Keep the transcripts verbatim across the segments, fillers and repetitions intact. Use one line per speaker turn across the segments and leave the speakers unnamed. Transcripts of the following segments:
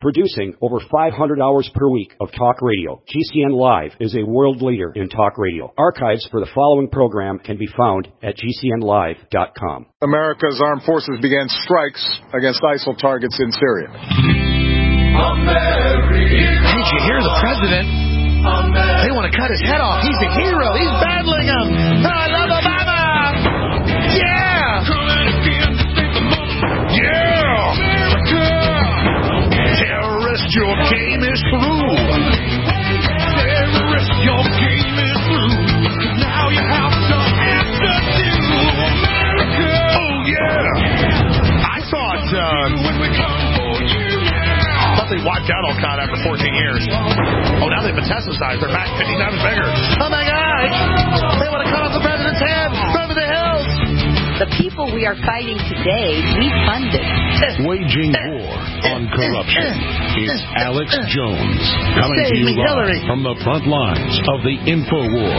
Producing over five hundred hours per week of talk radio, G C N Live is a world leader in talk radio. Archives for the following program can be found at G C N live dot com.
America's armed forces began strikes against ISIL targets in Syria.
America. Did you hear the president? America. They want to cut his head off. He's a hero. He's battling them. I love Obama. Yeah. Yeah. Terrorist, your game is through. Terrorist, your game is through. Now you have to answer to America. Oh, yeah. I thought, uh, I thought they wiped out Al-Qaeda after fourteen years. Oh, now they've metastasized. They're back fifty times bigger. Oh, my gosh. They want to cut off the president's head. Run to the hills.
The people we are fighting today, we funded.
Waging war on corruption. It's Alex Jones coming to you live from the front lines of the InfoWar.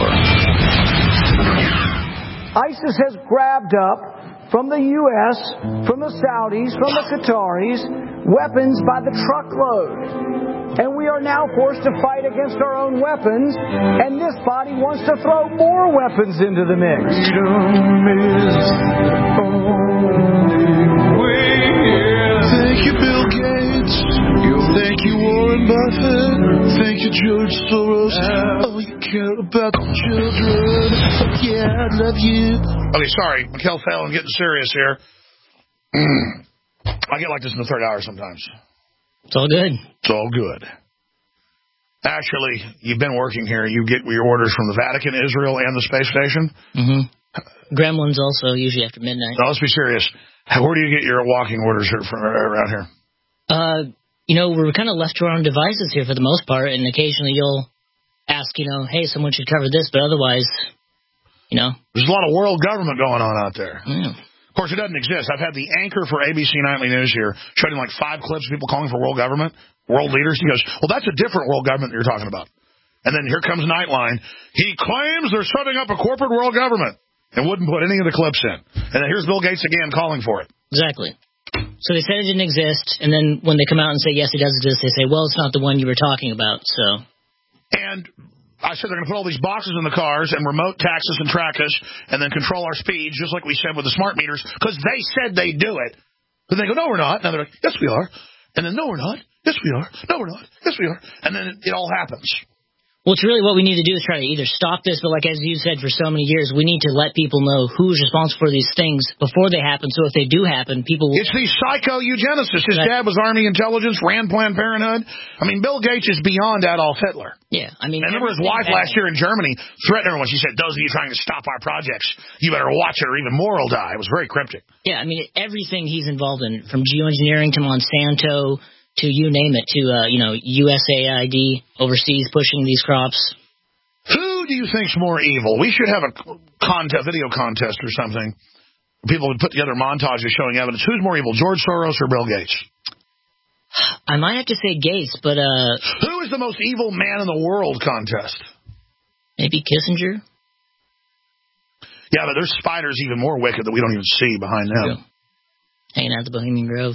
ISIS has grabbed up from the U S, from the Saudis, from the Qataris, weapons by the truckload. And we are now forced to fight against our own weapons, and this body wants to throw more weapons into the mix.
Freedom is the only way. Thank you, Bill Gates. Thank you, Warren Buffett. Thank you, George Soros. Oh, you care about the children. Yeah, I love you. Okay, sorry. Mikhail Phelan getting serious here. I get like this in the third hour sometimes.
It's all good.
It's all good. Actually, you've been working here. You get your orders from the Vatican, Israel, and the space station?
Mm-hmm. Gremlins also, usually after midnight.
Now, let's be serious. Where do you get your walking orders from around here?
Uh, you know, we're kind of left to our own devices here for the most part, and occasionally you'll ask, you know, hey, someone should cover this, but otherwise, you know.
There's a lot of world government going on out there.
Yeah.
Of course, it doesn't exist. I've had the anchor for A B C Nightly News here showing like five clips of people calling for world government, world leaders. He goes, well, that's a different world government that you're talking about. And then here comes Nightline. He claims they're setting up a corporate world government and wouldn't put any of the clips in. And then here's Bill Gates again calling for it.
Exactly. So they said it didn't exist, and then when they come out and say, yes, it does exist, they say, well, it's not the one you were talking about, so.
And I said they're going to put all these boxes in the cars and remote tax us and track us and then control our speeds, just like we said with the smart meters, because they said they'd do it. But they go, no, we're not. Now they're like, yes, we are. And then, no, we're not. Yes, we are. No, we're not. Yes, we are. And then it, it all happens.
Well, it's really what we need to do is try to either stop this, but like as you said for so many years, we need to let people know who's responsible for these things before they happen, so if they do happen, people will...
It's the psycho-eugenicists. His dad was Army intelligence, ran Planned Parenthood. I mean, Bill Gates is beyond Adolf Hitler.
Yeah, I mean...
I remember his wife last year in Germany threatened everyone. She said, those of you trying to stop our projects, you better watch it or even more will die. It was very cryptic.
Yeah, I mean, everything he's involved in, from geoengineering to Monsanto to you name it, to, uh, you know, U S A I D overseas pushing these crops.
Who do you think's more evil? We should have a contest, video contest or something. People would put together montages showing evidence. Who's more evil, George Soros or Bill Gates?
I might have to say Gates, but... uh,
Who is the most evil man in the world contest?
Maybe Kissinger?
Yeah, but there's spiders even more wicked that we don't even see behind them.
Yeah. Hanging out at the Bohemian Grove.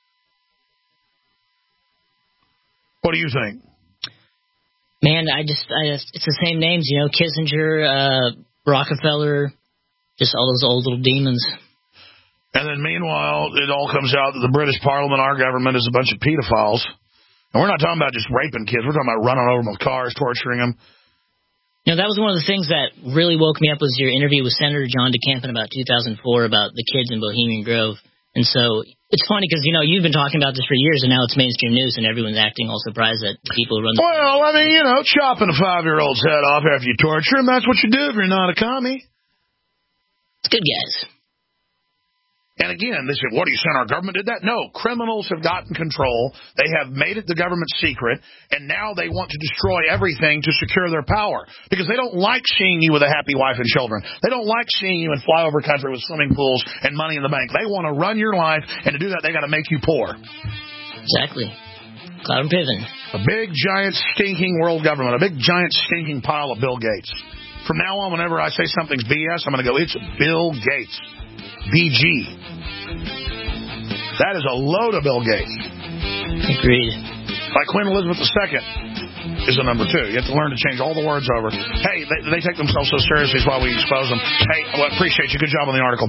What do you think?
Man, I just, I just, it's the same names, you know, Kissinger, uh, Rockefeller, just all those old little demons.
And then meanwhile, it all comes out that the British Parliament, our government, is a bunch of pedophiles. And we're not talking about just raping kids. We're talking about running over them with cars, torturing them.
You know, that was one of the things that really woke me up was your interview with Senator John DeCamp in about two thousand four about the kids in Bohemian Grove. And so it's funny because, you know, you've been talking about this for years, and now it's mainstream news, and everyone's acting all surprised that people run the...
Well, I mean, you know, chopping a five-year-old's head off after you torture him, that's what you do if you're not a commie.
It's good, guys.
And again, they said, what, are you saying our government did that? No, criminals have gotten control. They have made it the government's secret, and now they want to destroy everything to secure their power because they don't like seeing you with a happy wife and children. They don't like seeing you in flyover country with swimming pools and money in the bank. They want to run your life, and to do that, they got to make you poor.
Exactly. Cloud and Piven.
A big, giant, stinking world government, a big, giant, stinking pile of Bill Gates. From now on, whenever I say something's B S, I'm going to go, it's Bill Gates. B G. That is a load of Bill Gates.
Agreed.
Like Queen Elizabeth the Second is a number two. You have to learn to change all the words over. Hey, they, they take themselves so seriously is why we expose them. Hey, well, appreciate you. Good job on the article.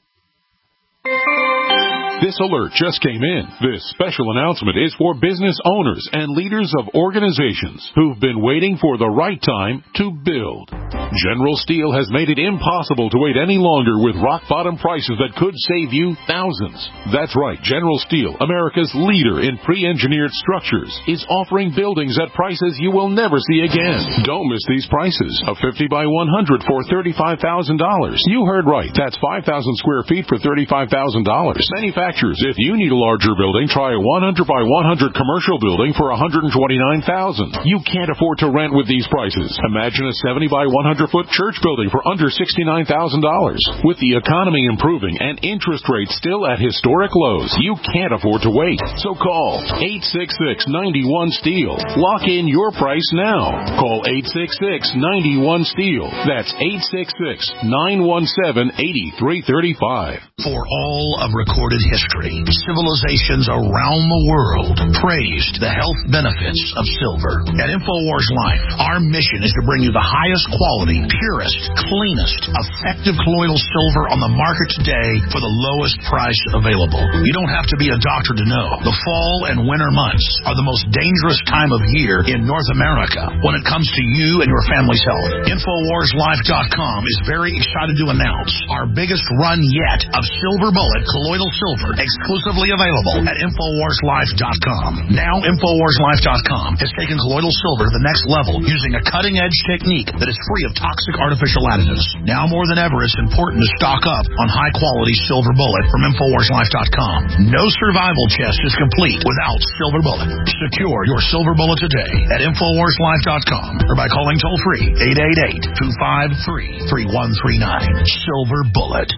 This alert just came in. This special announcement is for business owners and leaders of organizations who've been waiting for the right time to build. General Steel has made it impossible to wait any longer with rock-bottom prices that could save you thousands. That's right. General Steel, America's leader in pre-engineered structures, is offering buildings at prices you will never see again. Don't miss these prices. A fifty by one hundred for thirty-five thousand dollars. You heard right. That's five thousand square feet for thirty-five thousand dollars. Manufacturers, if you need a larger building, try a one hundred by one hundred commercial building for one hundred twenty-nine thousand dollars. You can't afford to rent with these prices. Imagine a seventy by one hundred foot church building for under sixty-nine thousand dollars. With the economy improving and interest rates still at historic lows, you can't afford to wait. So call eight six six, nine one, STEEL. Lock in your price now. Call eight six six, nine one, STEEL. That's eight six six, nine one seven, eight three three five.
For all of recorded history, civilizations around the world praised the health benefits of silver. At InfoWars Life, our mission is to bring you the highest quality, purest, cleanest, effective colloidal silver on the market today for the lowest price available. You don't have to be a doctor to know. The fall and winter months are the most dangerous time of year in North America when it comes to you and your family's health. InfoWars Life dot com is very excited to announce our biggest run yet of Silver Bullet colloidal silver, exclusively available at InfoWars Life dot com. Now InfoWars Life dot com has taken colloidal silver to the next level using a cutting-edge technique that is free of toxic artificial additives. Now more than ever, it's important to stock up on high-quality Silver Bullet from InfoWars Life dot com. No survival chest is complete without Silver Bullet. Secure your Silver Bullet today at InfoWars Life dot com or by calling toll-free eight eight eight, two five three, three one three nine. Silver Bullet.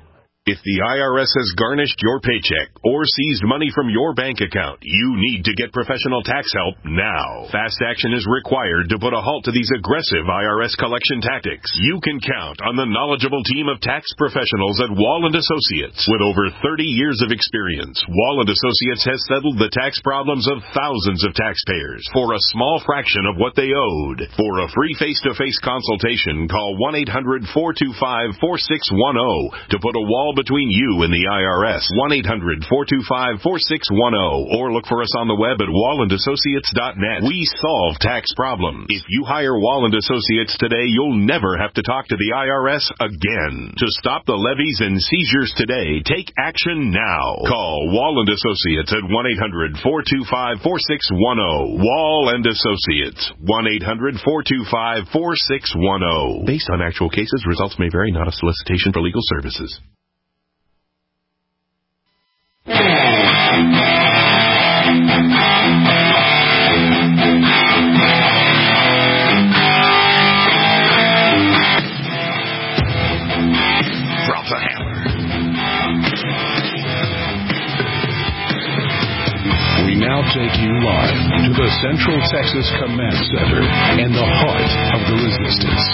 If the I R S has garnished your paycheck or seized money from your bank account, you need to get professional tax help now. Fast action is required to put a halt to these aggressive I R S collection tactics. You can count on the knowledgeable team of tax professionals at Wall and Associates. With over thirty years of experience, Wall and Associates has settled the tax problems of thousands of taxpayers for a small fraction of what they owed. For a free face-to-face consultation, call one eight hundred, four two five, four six one zero to put a wall between you and the I R S. one eight hundred, four two five, four six one zero or look for us on the web at wall and associates dot net. We solve tax problems. If you hire Wall and Associates today, you'll never have to talk to the I R S again. To stop the levies and seizures today, take action now. Call Wall and Associates at one eight hundred, four two five, four six one zero. Wall and Associates, one eight hundred, four two five, four six one zero. Based on actual cases, results may vary, not a solicitation for legal services.
Drop the hammer.
We now take you live to the Central Texas Command Center and the heart of the resistance.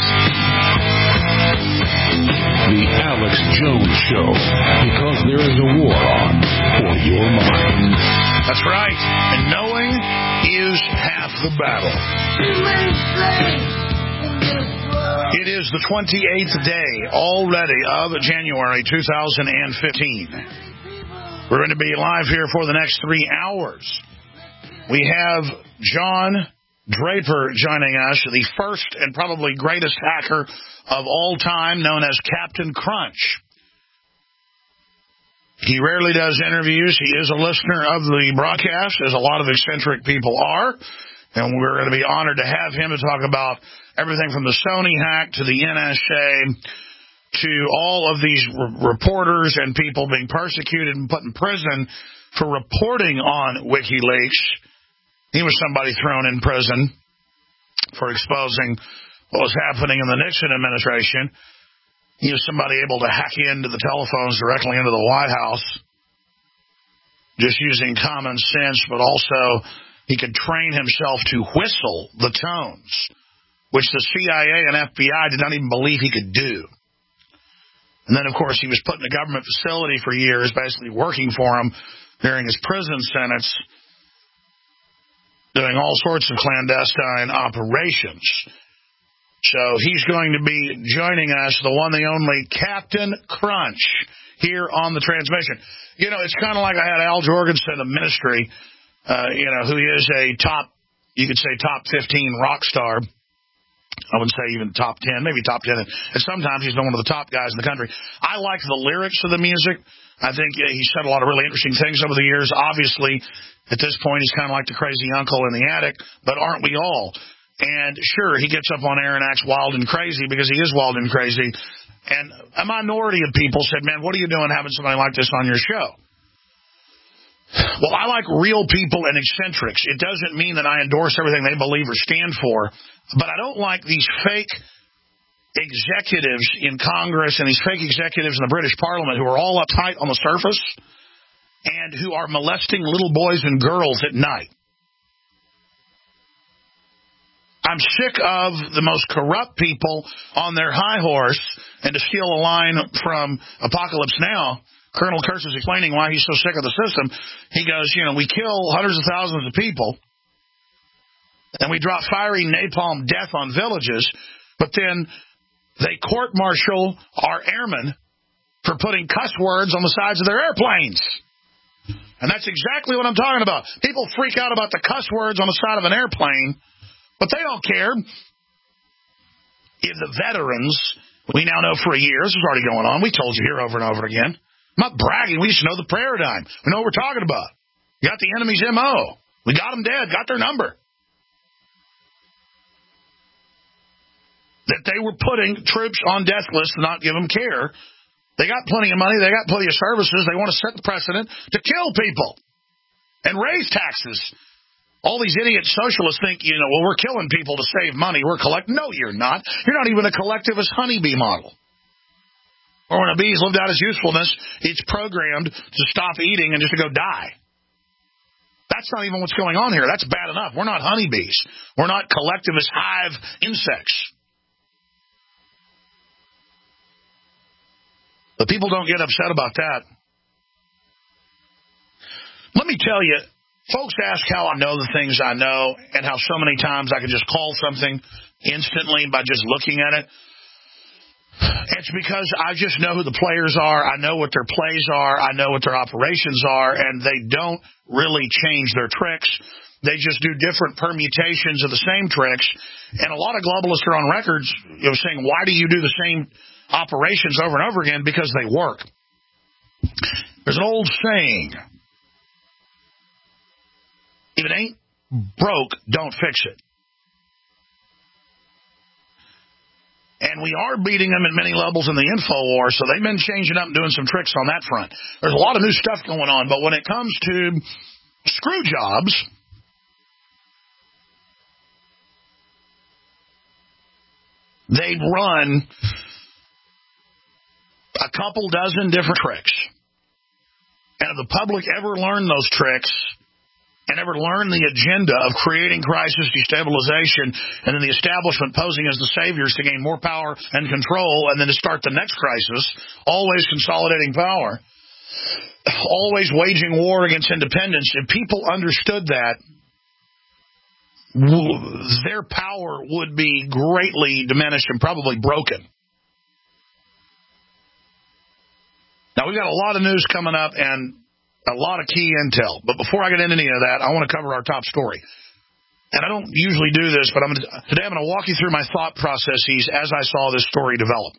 The Alex Jones Show, because there is a war on for your mind.
That's right. And knowing is half the battle. It is the twenty-eighth day already of January two thousand fifteen. We're going to be live here for the next three hours. We have John Draper joining us, the first and probably greatest hacker of all time, known as Captain Crunch. He rarely does interviews. He is a listener of the broadcast, as a lot of eccentric people are. And we're going to be honored to have him to talk about everything from the Sony hack to the N S A to all of these re- reporters and people being persecuted and put in prison for reporting on WikiLeaks. He was somebody thrown in prison for exposing what was happening in the Nixon administration. He was somebody able to hack into the telephones directly into the White House, just using common sense, but also he could train himself to whistle the tones, which the C I A and F B I did not even believe he could do. And then, of course, he was put in a government facility for years, basically working for him during his prison sentence. doing all sorts of clandestine operations. So he's going to be joining us, the one, the only Captain Crunch, here on the transmission. You know, it's kind of like I had Al Jorgensen of Ministry, uh, you know, who is a top, you could say top fifteen rock star. I wouldn't say even top ten, maybe top ten. And sometimes he's been one of the top guys in the country. I like the lyrics of the music. I think uh, he said a lot of really interesting things over the years. Obviously, at this point, he's kind of like the crazy uncle in the attic, but aren't we all? And sure, he gets up on air and acts wild and crazy because he is wild and crazy. And a minority of people said, man, what are you doing having somebody like this on your show? Well, I like real people and eccentrics. It doesn't mean that I endorse everything they believe or stand for, but I don't like these fake executives in Congress and these fake executives in the British Parliament who are all uptight on the surface and who are molesting little boys and girls at night. I'm sick of the most corrupt people on their high horse, and to steal a line from Apocalypse Now, Colonel Kurtz is explaining why he's so sick of the system. He goes, you know, we kill hundreds of thousands of people, and we drop fiery napalm death on villages, but then they court-martial our airmen for putting cuss words on the sides of their airplanes. And that's exactly what I'm talking about. People freak out about the cuss words on the side of an airplane, but they don't care. If the veterans, we now know for a year, this is already going on. We told you here over and over again. I'm not bragging. We just know the paradigm. We know what we're talking about. We got the enemy's M O. We got them dead, got their number. That they were putting troops on death lists to not give them care. They got plenty of money. They got plenty of services. They want to set the precedent to kill people and raise taxes. All these idiot socialists think, you know, well, we're killing people to save money. We're collecting. No, you're not. You're not even a collectivist honeybee model. Or when a bee's lived out its usefulness, it's programmed to stop eating and just to go die. That's not even what's going on here. That's bad enough. We're not honeybees. We're not collectivist hive insects. But people don't get upset about that. Let me tell you, folks ask how I know the things I know and how so many times I can just call something instantly by just looking at it. It's because I just know who the players are. I know what their plays are. I know what their operations are, and they don't really change their tricks. They just do different permutations of the same tricks. And a lot of globalists are on records, you know, saying, why do you do the same operations over and over again? Because they work. There's an old saying, if it ain't broke, don't fix it. And we are beating them at many levels in the info war, so they've been changing up and doing some tricks on that front. There's a lot of new stuff going on, but when it comes to screw jobs, they run a couple dozen different tricks. And if the public ever learned those tricks and ever learn the agenda of creating crisis destabilization and then the establishment posing as the saviors to gain more power and control and then to start the next crisis, always consolidating power, always waging war against independence, if people understood that, their power would be greatly diminished and probably broken. Now, we've got a lot of news coming up and a lot of key intel. But before I get into any of that, I want to cover our top story. And I don't usually do this, but I'm gonna, today I'm going to walk you through my thought processes as I saw this story develop.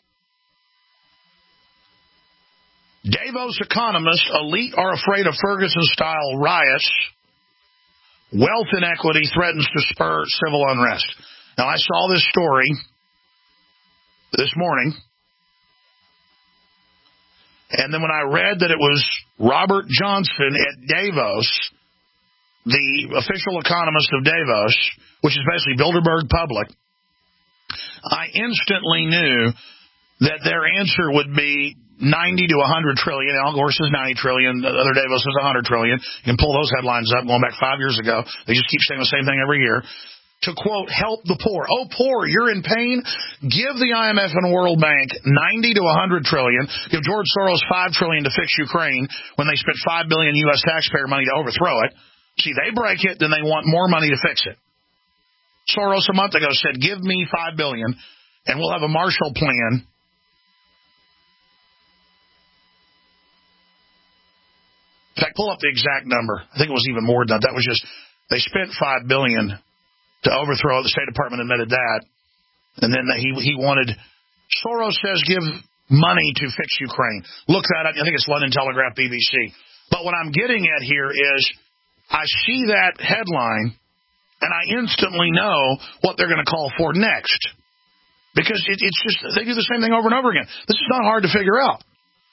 Davos economists, elite are afraid of Ferguson-style riots. Wealth inequity threatens to spur civil unrest. Now, I saw this story this morning. And then when I read that it was Robert Johnson at Davos, the official economist of Davos, which is basically Bilderberg Public, I instantly knew that their answer would be ninety to one hundred trillion. Al Gore says ninety trillion. The other Davos says one hundred trillion. You can pull those headlines up going back five years ago. They just keep saying the same thing every year. To, quote, help the poor. Oh, poor, you're in pain? Give the I M F and World Bank ninety to one hundred trillion. Give George Soros five trillion to fix Ukraine when they spent five billion U S taxpayer money to overthrow it. See, they break it, then they want more money to fix it. Soros a month ago said, give me five billion dollars and we'll have a Marshall Plan. In fact, pull up the exact number. I think it was even more than that. That was just, they spent five billion dollars to overthrow it. The State Department admitted that. And then he he wanted, Soros says, give money to fix Ukraine. Look that up. I think it's London Telegraph, B B C. But what I'm getting at here is I see that headline, and I instantly know what they're going to call for next. Because it, it's just, they do the same thing over and over again. This is not hard to figure out.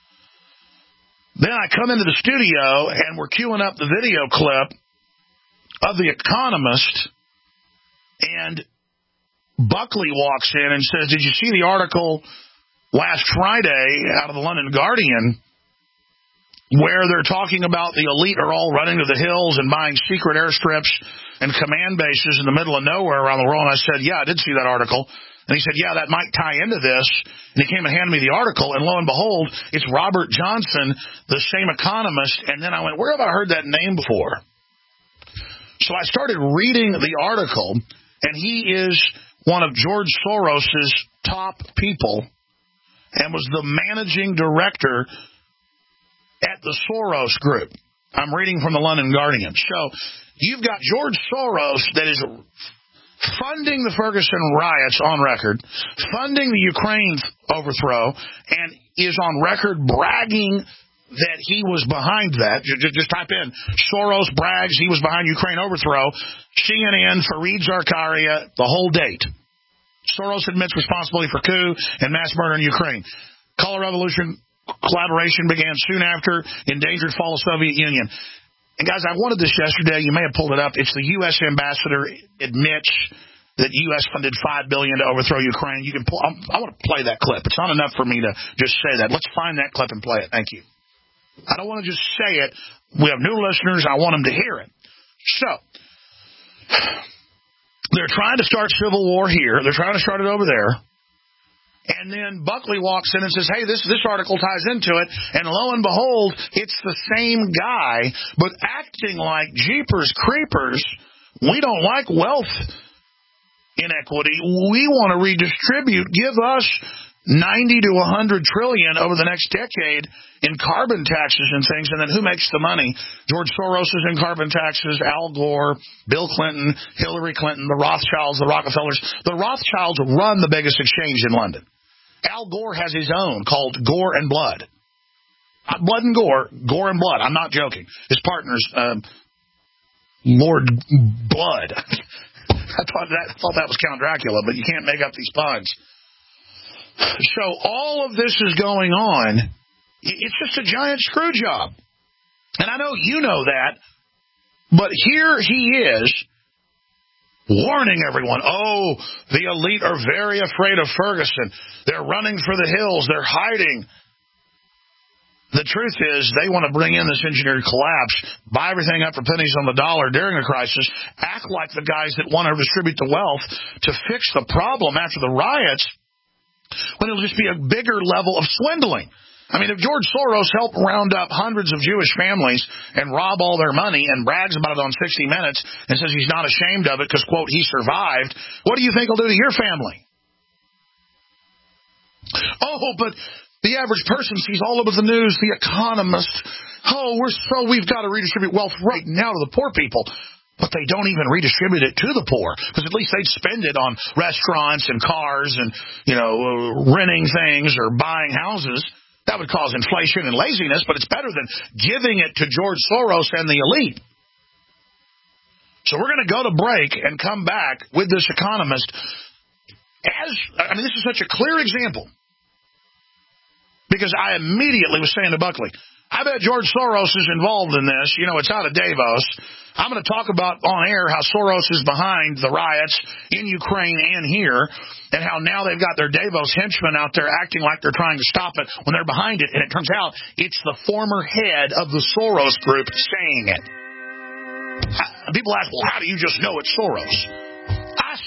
Then I come into the studio, and we're queuing up the video clip of The Economist, and Buckley walks in and says, did you see the article last Friday out of the London Guardian where they're talking about the elite are all running to the hills and buying secret airstrips and command bases in the middle of nowhere around the world? And I said, yeah, I did see that article. And he said, yeah, that might tie into this. And he came and handed me the article, and lo and behold, it's Robert Johnson, the same economist. And then I went, where have I heard that name before? So I started reading the article, and he is one of George Soros's top people and was the managing director at the Soros Group. I'm reading from the London Guardian. So you've got George Soros that is funding the Ferguson riots on record, funding the Ukraine overthrow, and is on record bragging that he was behind that. Just, just type in Soros brags he was behind Ukraine overthrow. C N N, Fareed Zakaria, the whole date. Soros admits responsibility for coup and mass murder in Ukraine. Color Revolution collaboration began soon after endangered fall of Soviet Union. And guys, I wanted this yesterday. You may have pulled it up. It's the U S ambassador admits that U S funded five billion dollars to overthrow Ukraine. You can pull. I'm, I want to play that clip. It's not enough for me to just say that. Let's find that clip and play it. Thank you. I don't want to just say it. We have new listeners. I want them to hear it. So they're trying to start civil war here. They're trying to start it over there. And then Buckley walks in and says, hey, this this article ties into it. And lo and behold, it's the same guy, but acting like jeepers creepers. We don't like wealth inequity. We want to redistribute. Give us ninety to one hundred trillion over the next decade in carbon taxes and things. And then who makes the money? George Soros is in carbon taxes, Al Gore, Bill Clinton, Hillary Clinton, the Rothschilds, the Rockefellers. The Rothschilds run the biggest exchange in London. Al Gore has his own called Gore and Blood. Not Blood and Gore, Gore and Blood. I'm not joking. His partner's um, Lord Blood. I thought that I thought that was Count Dracula, but you can't make up these puns. So all of this is going on. It's just a giant screw job. And I know you know that, but here he is warning everyone, oh, the elite are very afraid of Ferguson. They're running for the hills. They're hiding. The truth is they want to bring in this engineered collapse, buy everything up for pennies on the dollar during a crisis, act like the guys that want to distribute the wealth to fix the problem after the riots, when it'll just be a bigger level of swindling. I mean, if George Soros helped round up hundreds of Jewish families and rob all their money and brags about it on sixty minutes and says he's not ashamed of it because, quote, he survived, what do you think he'll do to your family? Oh, but the average person sees all over the news, The Economist. Oh, we're so we've got to redistribute wealth right now to the poor people. But they don't even redistribute it to the poor because at least they'd spend it on restaurants and cars and, you know, renting things or buying houses. That would cause inflation and laziness, but it's better than giving it to George Soros and the elite. So we're going to go to break and come back with this economist. As I mean, this is such a clear example because I immediately was saying to Buckley, I bet George Soros is involved in this. You know, it's out of Davos. I'm going to talk about on air how Soros is behind the riots in Ukraine and here, and how now they've got their Davos henchmen out there acting like they're trying to stop it when they're behind it. And it turns out it's the former head of the Soros Group saying it. People ask, well, how do you just know it's Soros? I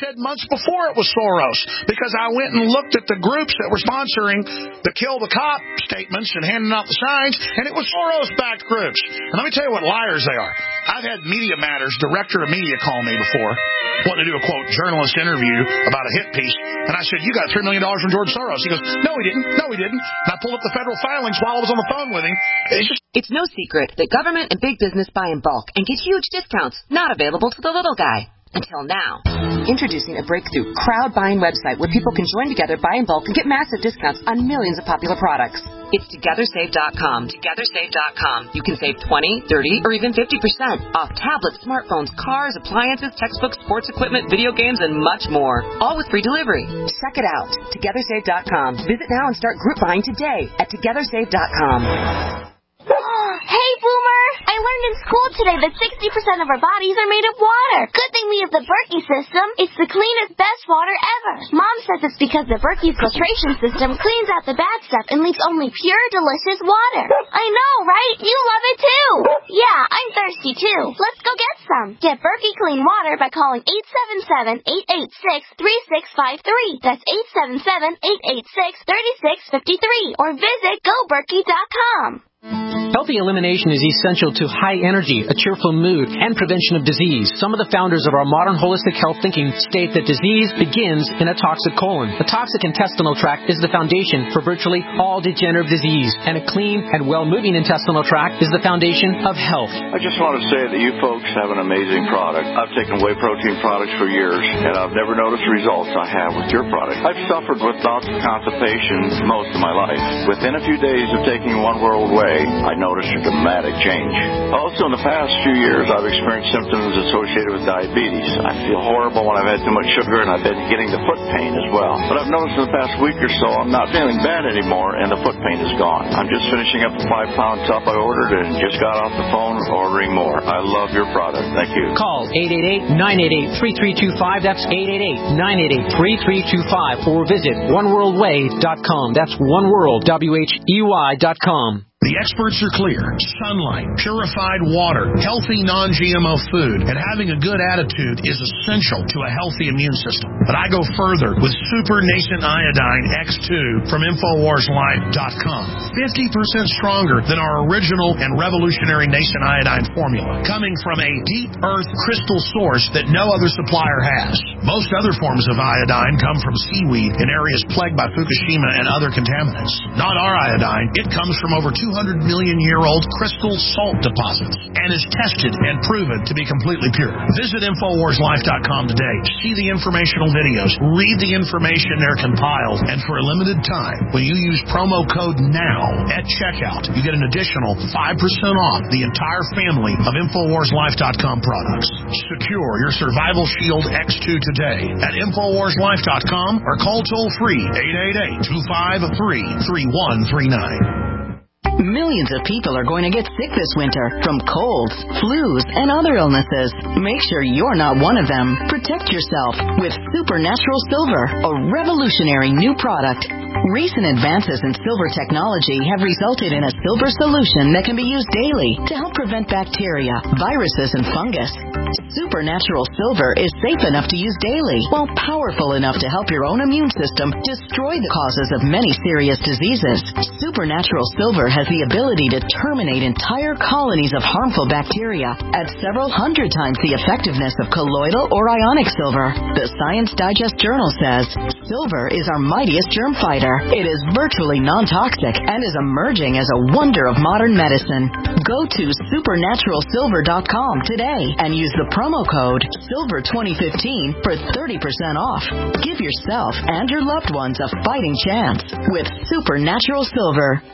said months before it was Soros because I went and looked at the groups that were sponsoring the Kill the Cop statements and handing out the signs, and it was Soros-backed groups. And let me tell you what liars they are. I've had Media Matters, director of media, call me before, wanting to do a, quote, journalist interview about a hit piece. And I said, you got three million dollars from George Soros. He goes, no, he didn't. No, he didn't. And I pulled up the federal filings while I was on the phone with him. It's just...
It's no secret that government and big business buy in bulk and get huge discounts not available to the little guy. Until now. Introducing a breakthrough crowd buying website where people can join together, buy in bulk, and get massive discounts on millions of popular products. It's Together Save dot com. Together Save dot com. You can save twenty, thirty, or even fifty percent off tablets, smartphones, cars, appliances, textbooks, sports equipment, video games, and much more. All with free delivery. Check it out. Together Save dot com. Visit now and start group buying today at Together Save dot com.
Hey, Boomer! I learned in school today that sixty percent of our bodies are made of water. Good thing we have the Berkey system. It's the cleanest, best water ever. Mom says it's because the Berkey filtration system cleans out the bad stuff and leaves only pure, delicious water. I know, right? You love it too. Yeah, I'm thirsty too. Let's go get some. Get Berkey clean water by calling eight seven seven, eight eight six, three six five three. That's eight seven seven, eight eight six, three six five three. Or visit go berkey dot com.
Healthy elimination is essential to high energy, a cheerful mood, and prevention of disease. Some of the founders of our modern holistic health thinking state that disease begins in a toxic colon. The toxic intestinal tract is the foundation for virtually all degenerative disease, and a clean and well-moving intestinal tract is the foundation of health.
I just want to say that you folks have an amazing product. I've taken whey protein products for years, and I've never noticed the results I have with your product. I've suffered with bouts of constipation most of my life. Within a few days of taking One World Whey, I noticed a dramatic change. Also, in the past few years, I've experienced symptoms associated with diabetes. I feel horrible when I've had too much sugar, and I've been getting the foot pain as well. But I've noticed in the past week or so, I'm not feeling bad anymore, and the foot pain is gone. I'm just finishing up a five-pound tub I ordered and just got off the phone ordering more. I love your product. Thank you.
Call eight eight eight, nine eight eight, three three two five. That's eight eight eight, nine eight eight, three three two five. Or visit one world whey dot com. That's oneworld, W H E Y dot com.
The experts are clear. Sunlight, purified water, healthy non-G M O food, and having a good attitude is essential to a healthy immune system. But I go further with Super Nascent Iodine X two from Infowars Life dot com. fifty percent stronger than our original and revolutionary Nascent Iodine formula, coming from a deep earth crystal source that no other supplier has. Most other forms of iodine come from seaweed in areas plagued by Fukushima and other contaminants. Not our iodine. It comes from over two hundred million year old crystal salt deposits and is tested and proven to be completely pure. Visit Infowars Life dot com today. See the informational videos. Read the information they're compiled. And for a limited time, when you use promo code NOW at checkout, you get an additional five percent off the entire family of Infowars Life dot com products. Secure your Survival Shield X two today at Infowars Life dot com or call toll free eight eight eight, two five three, three one three nine.
Millions of people are going to get sick this winter from colds, flus, and other illnesses. Make sure you're not one of them. Protect yourself with Supernatural Silver, a revolutionary new product. Recent advances in silver technology have resulted in a silver solution that can be used daily to help prevent bacteria, viruses, and fungus. Supernatural Silver is safe enough to use daily, while powerful enough to help your own immune system destroy the causes of many serious diseases. Supernatural Silver has the ability to terminate entire colonies of harmful bacteria at several hundred times the effectiveness of colloidal or ionic silver. The Science Digest Journal says, silver is our mightiest germ fighter. It is virtually non-toxic and is emerging as a wonder of modern medicine. Go to supernatural silver dot com today and use the promo code silver twenty fifteen for thirty percent off. Give yourself and your loved ones a fighting chance with Supernatural Silver.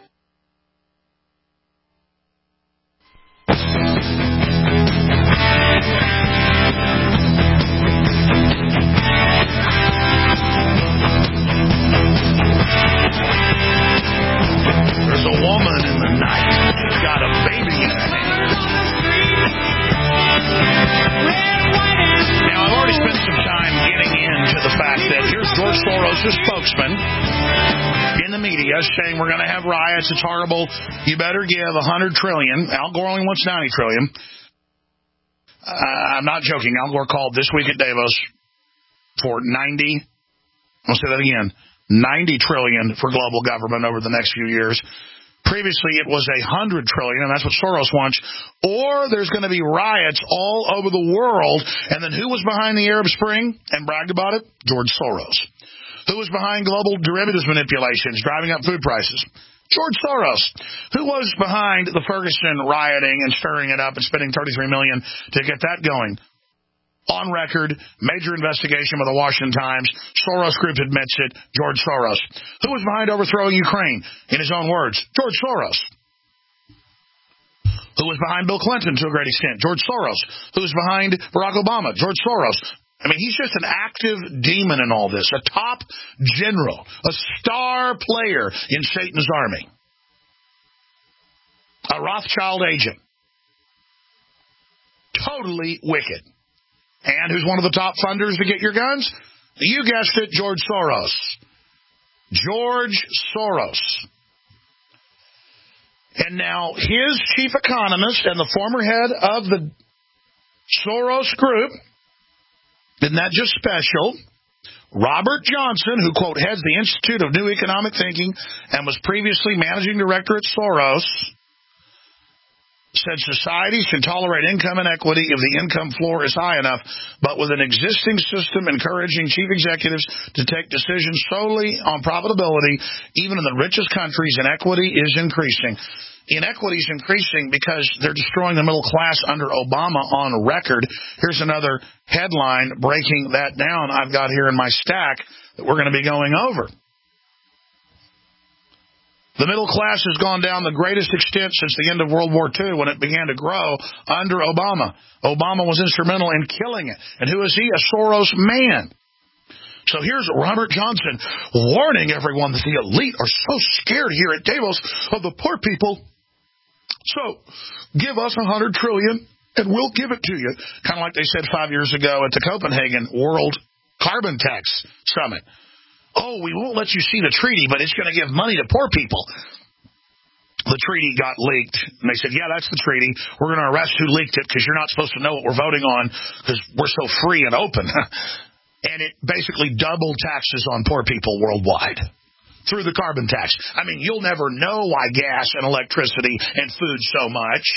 There's a woman in the night who's got a baby in her hand. Now, I've already spent some time getting into the fact that here's George Soros' spokesman in the media saying we're going to have riots. It's horrible. You better give one hundred trillion dollars. Al Gore only wants ninety trillion dollars. Uh, I'm not joking. Al Gore called this week at Davos for ninety, I'll say that again, ninety trillion dollars for global government over the next few years. Previously, it was one hundred trillion dollars, and that's what Soros wants. Or there's going to be riots all over the world. And then who was behind the Arab Spring and bragged about it? George Soros. Who was behind global derivatives manipulations, driving up food prices? George Soros. Who was behind the Ferguson rioting and stirring it up and spending thirty-three million dollars to get that going? On record, major investigation by the Washington Times. Soros Group admits it. George Soros. Who was behind overthrowing Ukraine? In his own words, George Soros. Who was behind Bill Clinton to a great extent? George Soros. Who was behind Barack Obama? George Soros. I mean, he's just an active demon in all this, a top general, a star player in Satan's army, a Rothschild agent. Totally wicked. And who's one of the top funders to get your guns? You guessed it, George Soros. George Soros. And now his chief economist and the former head of the Soros Group, isn't that just special? Robert Johnson, who, quote, heads the Institute of New Economic Thinking and was previously managing director at Soros, said societies can tolerate income inequity if the income floor is high enough, but with an existing system encouraging chief executives to take decisions solely on profitability, even in the richest countries, inequity is increasing. Inequity is increasing because they're destroying the middle class under Obama on record. Here's another headline breaking that down I've got here in my stack that we're going to be going over. The middle class has gone down the greatest extent since the end of World War Two when it began to grow under Obama. Obama was instrumental in killing it. And who is he? A Soros man. So here's Robert Johnson warning everyone that the elite are so scared here at Davos of the poor people. So give us one hundred trillion dollars and we'll give it to you. Kind of like they said five years ago at the Copenhagen World Carbon Tax Summit. Oh, we won't let you see the treaty, but it's going to give money to poor people. The treaty got leaked, and they said, yeah, that's the treaty. We're going to arrest who leaked it because you're not supposed to know what we're voting on because we're so free and open. And it basically doubled taxes on poor people worldwide through the carbon tax. I mean, you'll never know why gas and electricity and food so much.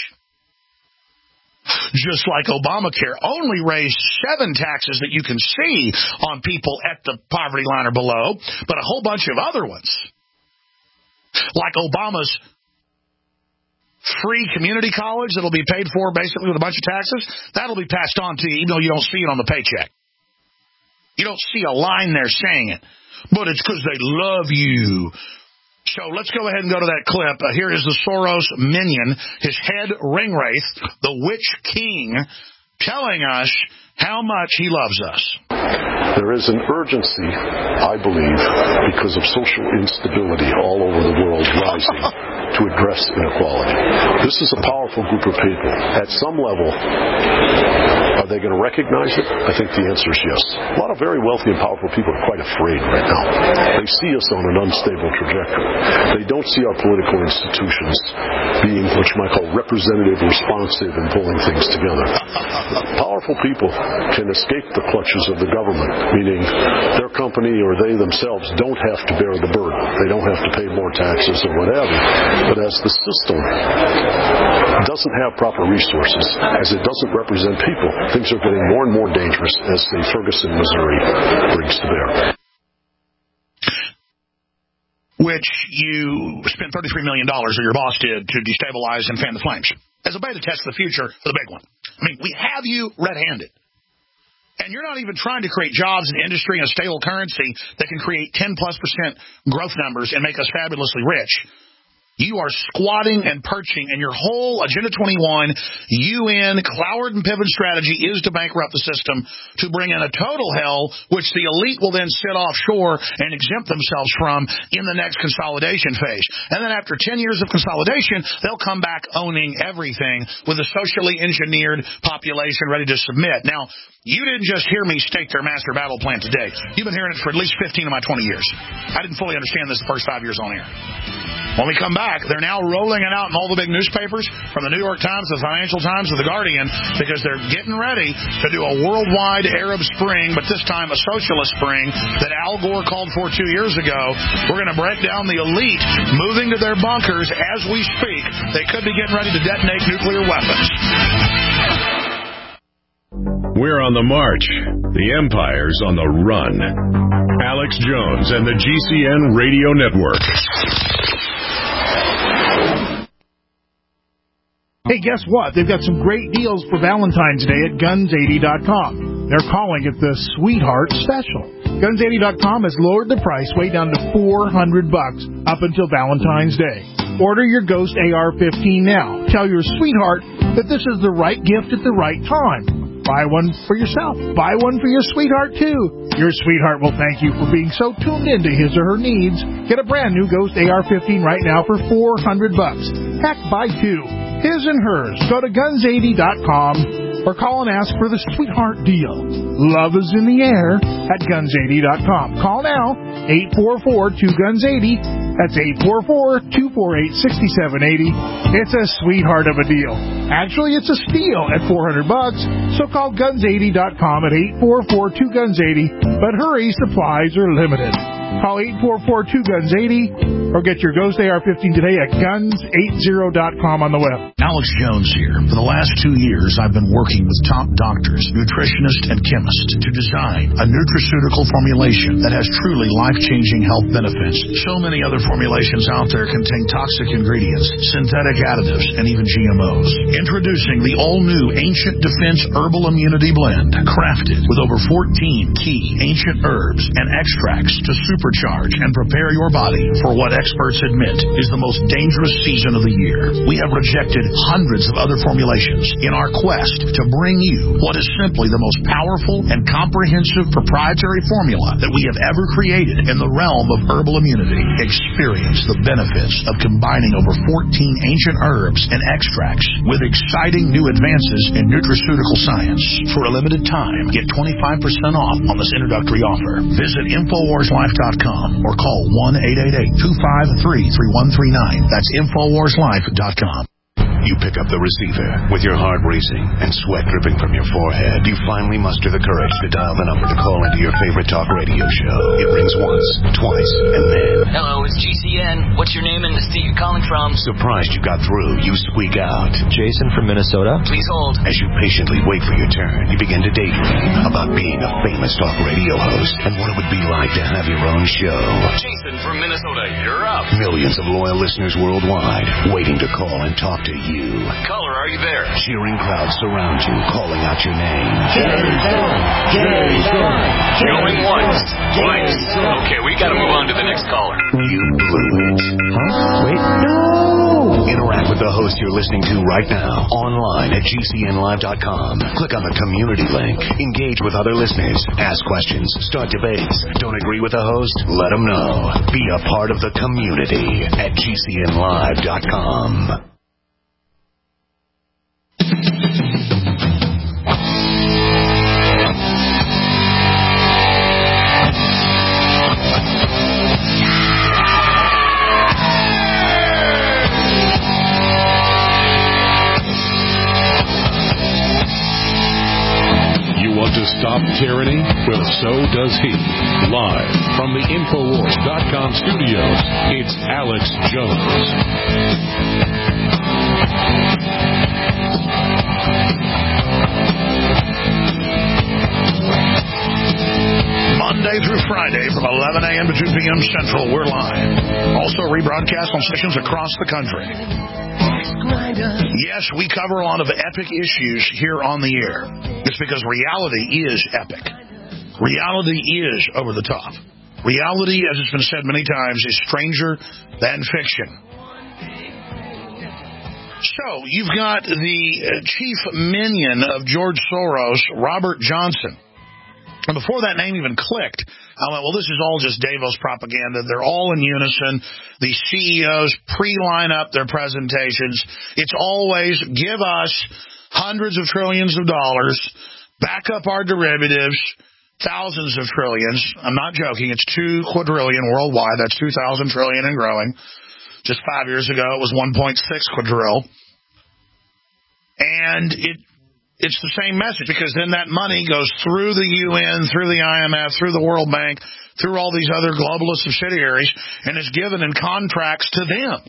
Just like Obamacare only raised seven taxes that you can see on people at the poverty line or below, but a whole bunch of other ones. Like Obama's free community college that'll be paid for basically with a bunch of taxes, that'll be passed on to you even though you don't see it on the paycheck. You don't see a line there saying it, but it's because they love you. So let's go ahead and go to that clip. Uh, here is the Soros minion, his head ringwraith, the Witch King, telling us how much he loves us.
There is an urgency, I believe, because of social instability all over the world rising to address inequality. This is a powerful group of people. At some level, are they going to recognize it? I think the answer is yes. A lot of very wealthy and powerful people are quite afraid right now. They see us on an unstable trajectory. They don't see our political institutions being what you might call representative, responsive, and pulling things together. Powerful people can escape the clutches of the government, meaning their company or they themselves don't have to bear the burden. They don't have to pay more taxes or whatever. But as the system doesn't have proper resources, as it doesn't represent people, things are getting more and more dangerous as the Ferguson, Missouri brings to bear.
Which you spent thirty-three million dollars, or your boss did, to destabilize and fan the flames as a beta test of the future for the big one. I mean, we have you red-handed. And you're not even trying to create jobs in industry and a stable currency that can create ten plus percent growth numbers and make us fabulously rich. You are squatting and perching, and your whole Agenda twenty-one, U N, Cloward and Piven strategy is to bankrupt the system, to bring in a total hell, which the elite will then sit offshore and exempt themselves from in the next consolidation phase. And then after ten years of consolidation, they'll come back owning everything with a socially engineered population ready to submit. Now, you didn't just hear me state their master battle plan today. You've been hearing it for at least fifteen of my twenty years. I didn't fully understand this the first five years on air. When we come back, fact, they're now rolling it out in all the big newspapers, from the New York Times, the Financial Times, to the Guardian, because they're getting ready to do a worldwide Arab Spring, but this time a socialist spring that Al Gore called for two years ago. We're going to break down the elite moving to their bunkers as we speak. They could be getting ready to detonate nuclear weapons.
We're on the march. The empire's on the run. Alex Jones and the G C N Radio Network.
Hey, guess what? They've got some great deals for Valentine's Day at guns eighty dot com. They're calling it the Sweetheart Special. guns eighty dot com has lowered the price way down to four hundred bucks up until Valentine's Day. Order your Ghost A R fifteen now. Tell your sweetheart that this is the right gift at the right time. Buy one for yourself. Buy one for your sweetheart, too. Your sweetheart will thank you for being so tuned into his or her needs. Get a brand new Ghost A R fifteen right now for four hundred bucks. Heck, buy two. His and hers. Go to guns eighty dot com or call and ask for the sweetheart deal. Love is in the air at guns eighty dot com. Call now, eight four four, two guns eighty. That's eight four four, two four eight, six seven eight zero. It's a sweetheart of a deal. Actually, it's a steal at four hundred bucks. So call guns eighty dot com at eight four four, two guns eighty. But hurry, supplies are limited. Call eight four four, two guns eighty or get your Ghost A R fifteen today at guns eighty dot com on the web.
Alex Jones here. For the last two years, I've been working with top doctors, nutritionists, and chemists to design a nutraceutical formulation that has truly life-changing health benefits. So many other formulations out there contain toxic ingredients, synthetic additives, and even G M Os. Introducing the all-new Ancient Defense Herbal Immunity Blend, crafted with over fourteen key ancient herbs and extracts to supercharge and prepare your body for what experts admit is the most dangerous season of the year. We have rejected hundreds of other formulations in our quest to bring you what is simply the most powerful and comprehensive proprietary formula that we have ever created in the realm of herbal immunity. Experience the benefits of combining over fourteen ancient herbs and extracts with exciting new advances in nutraceutical science. For a limited time, get twenty-five percent off on this introductory offer. Visit infowars life dot com or call one eight eight eight, two five three, three one three nine. That's infowars life dot com.
You pick up the receiver with your heart racing and sweat dripping from your forehead. You finally muster the courage to dial the number to call into your favorite talk radio show. It rings once, twice, and then...
Hello, it's G C N. What's your name and the state you're calling from?
Surprised you got through, you squeak out.
Jason from Minnesota. Please hold.
As you patiently wait for your turn, you begin to daydream about being a famous talk radio host and what it would be like to have your own show.
Jason from Minnesota, you're up.
Millions of loyal listeners worldwide waiting to call and talk to you.
Caller, are you there?
Cheering crowds surround you, calling out your name.
Jason! Jason! Going once, twice. Okay, we gotta move on to the next caller.
You blew it.
Huh? Wait,
no! Interact with the host you're listening to right now, online at G C N live dot com. Click on the community link. Engage with other listeners. Ask questions. Start debates. Don't agree with the host? Let them know. Be a part of the community at G C N live dot com.
To stop tyranny? Well, so does he. Live from the infowars dot com studios, it's Alex Jones.
Monday through Friday from eleven a.m. to two p.m. Central, we're live. Also rebroadcast on stations across the country. Yes, we cover a lot of epic issues here on the air. It's because reality is epic. Reality is over the top. Reality, as it's been said many times, is stranger than fiction. So, you've got the chief minion of George Soros, Robert Johnson. And before that name even clicked, I went, well, this is all just Davos propaganda. They're all in unison. The C E Os pre-line up their presentations. It's always give us hundreds of trillions of dollars, back up our derivatives, thousands of trillions. I'm not joking. It's two quadrillion worldwide. That's two thousand trillion and growing. Just five years ago, it was one point six quadrillion. And it it's the same message, because then that money goes through the U N, through the I M F, through the World Bank, through all these other globalist subsidiaries, and is given in contracts to them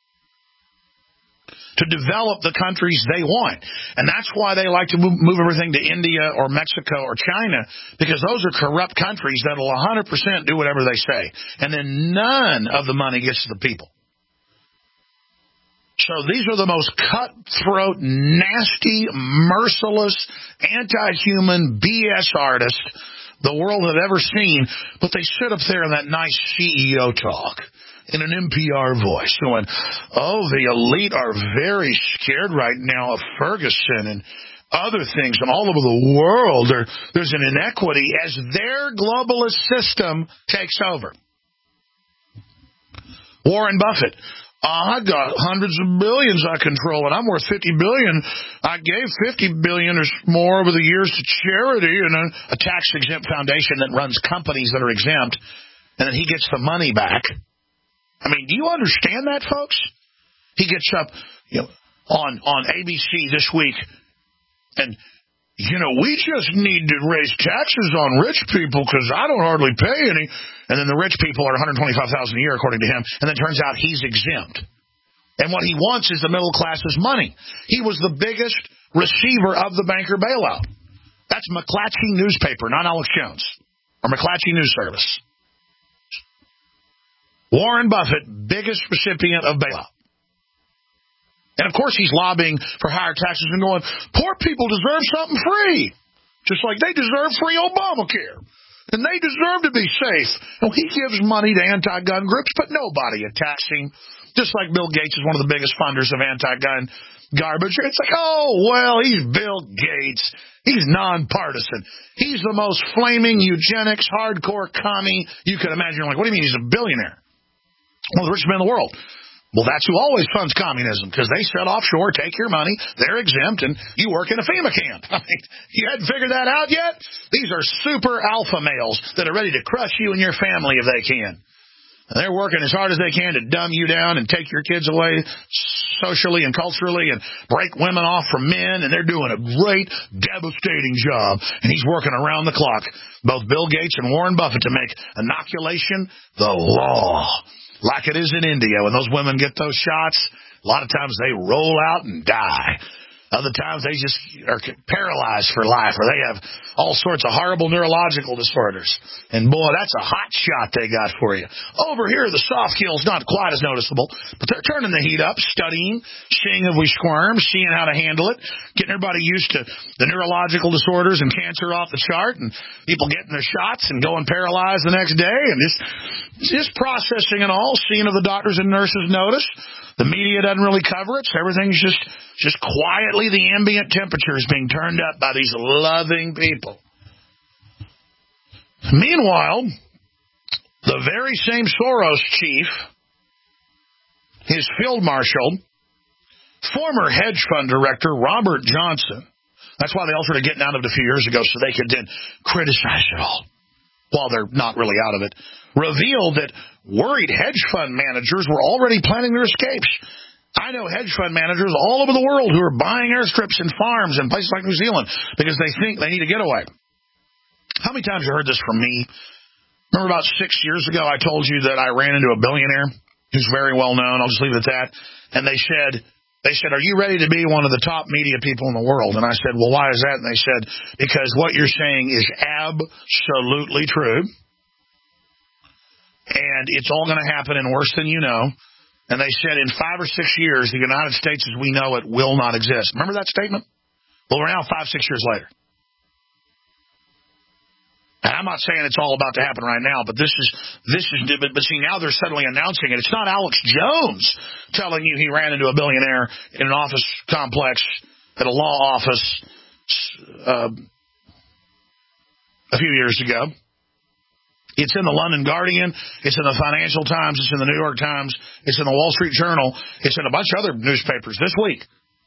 to develop the countries they want. And that's why they like to move, move everything to India or Mexico or China, because those are corrupt countries that will one hundred percent do whatever they say. And then none of the money gets to the people. So these are the most cutthroat, nasty, merciless, anti-human B S artists the world had ever seen. But they sit up there in that nice C E O talk in an N P R voice going, oh, the elite are very scared right now of Ferguson and other things. And all over the world, there, there's an inequity as their globalist system takes over. Warren Buffett. I got hundreds of billions I control, and I'm worth fifty billion. I gave fifty billion or more over the years to charity and a, a tax-exempt foundation that runs companies that are exempt, and then he gets the money back. I mean, do you understand that, folks? He gets up, you know, on on A B C this week, and you know, we just need to raise taxes on rich people because I don't hardly pay any. And then the rich people are one hundred twenty-five thousand dollars a year, according to him. And then it turns out he's exempt. And what he wants is the middle class's money. He was the biggest receiver of the banker bailout. That's McClatchy newspaper, not Alex Jones, or McClatchy News Service. Warren Buffett, biggest recipient of bailout. And, of course, he's lobbying for higher taxes and going, poor people deserve something free, just like they deserve free Obamacare. And they deserve to be safe. Well, he gives money to anti-gun groups, but nobody attacks him. Just like Bill Gates is one of the biggest funders of anti-gun garbage. It's like, oh, well, he's Bill Gates. He's nonpartisan. He's the most flaming eugenics, hardcore commie you could imagine. You're like, what do you mean he's a billionaire? One of the richest men in the world. Well, that's who always funds communism, because they set offshore, take your money, they're exempt, and you work in a FEMA camp. I mean, you hadn't figured that out yet? These are super alpha males that are ready to crush you and your family if they can. And they're working as hard as they can to dumb you down and take your kids away socially and culturally and break women off from men, and they're doing a great, devastating job. And he's working around the clock, both Bill Gates and Warren Buffett, to make inoculation the law. Like it is in India. When those women get those shots, a lot of times they roll out and die. Other times they just are paralyzed for life, or they have all sorts of horrible neurological disorders. And boy, that's a hot shot they got for you. Over here, the soft kill's not quite as noticeable, but they're turning the heat up, studying, seeing if we squirm, seeing how to handle it, getting everybody used to the neurological disorders and cancer off the chart, and people getting their shots and going paralyzed the next day, and just, just processing it all, seeing if the doctors and nurses notice. The media doesn't really cover it, so everything's just, just quietly, the ambient temperature is being turned up by these loving people. Meanwhile, the very same Soros chief, his field marshal, former hedge fund director Robert Johnson, that's why they all started getting out of it a few years ago, so they could then criticize it all, while they're not really out of it, revealed that worried hedge fund managers were already planning their escapes. I know hedge fund managers all over the world who are buying airstrips and farms in places like New Zealand because they think they need a getaway. How many times have you heard this from me? Remember about six years ago I told you that I ran into a billionaire who's very well known. I'll just leave it at that. And they said, They said, are you ready to be one of the top media people in the world? And I said, well, why is that? And they said, because what you're saying is absolutely true. And it's all going to happen in worse than you know. And they said in five or six years, the United States as we know it will not exist. Remember that statement? Well, we're now five, six years later. And I'm not saying it's all about to happen right now, but this is, this is, but, but see, now they're suddenly announcing it. It's not Alex Jones telling you he ran into a billionaire in an office complex at a law office uh, a few years ago. It's in the London Guardian. It's in the Financial Times. It's in the New York Times. It's in the Wall Street Journal. It's in a bunch of other newspapers this week.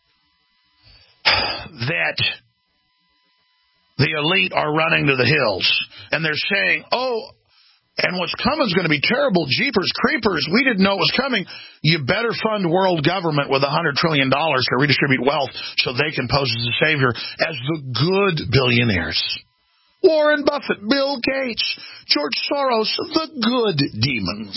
That the elite are running to the hills. And they're saying, oh, And what's coming is going to be terrible. Jeepers creepers. We didn't know it was coming. You better fund world government with one hundred trillion dollars to redistribute wealth so they can pose as a savior as the good billionaires. Warren Buffett, Bill Gates, George Soros, the good demons.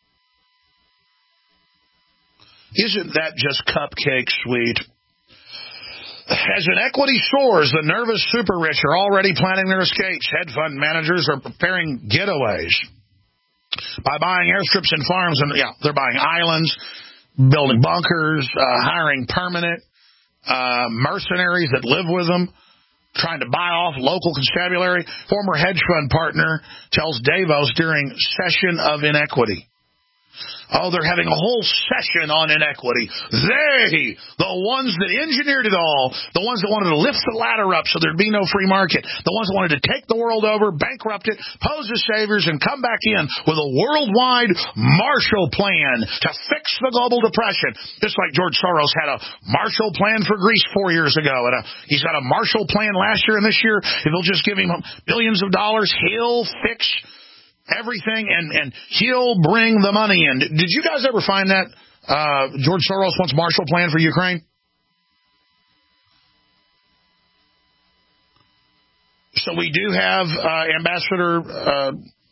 Isn't that just cupcake sweet? As inequity soars, the nervous super rich are already planning their escapes. Hedge fund managers are preparing getaways by buying airstrips and farms. And yeah, they're buying islands, building bunkers, uh, hiring permanent uh, mercenaries that live with them, trying to buy off local constabulary. Former hedge fund partner tells Davos during session of inequity. Oh, they're having a whole session on inequity. They, the ones that engineered it all, the ones that wanted to lift the ladder up so there'd be no free market, the ones that wanted to take the world over, bankrupt it, pose as saviors, and come back in with a worldwide Marshall Plan to fix the global depression. Just like George Soros had a Marshall Plan for Greece four years ago, and a, he's got a Marshall Plan last year and this year. If they'll just give him billions of dollars, he'll fix everything, and, and he'll bring the money in. Did you guys ever find that uh, George Soros wants Marshall Plan for Ukraine? So we do have uh, Ambassador... Uh,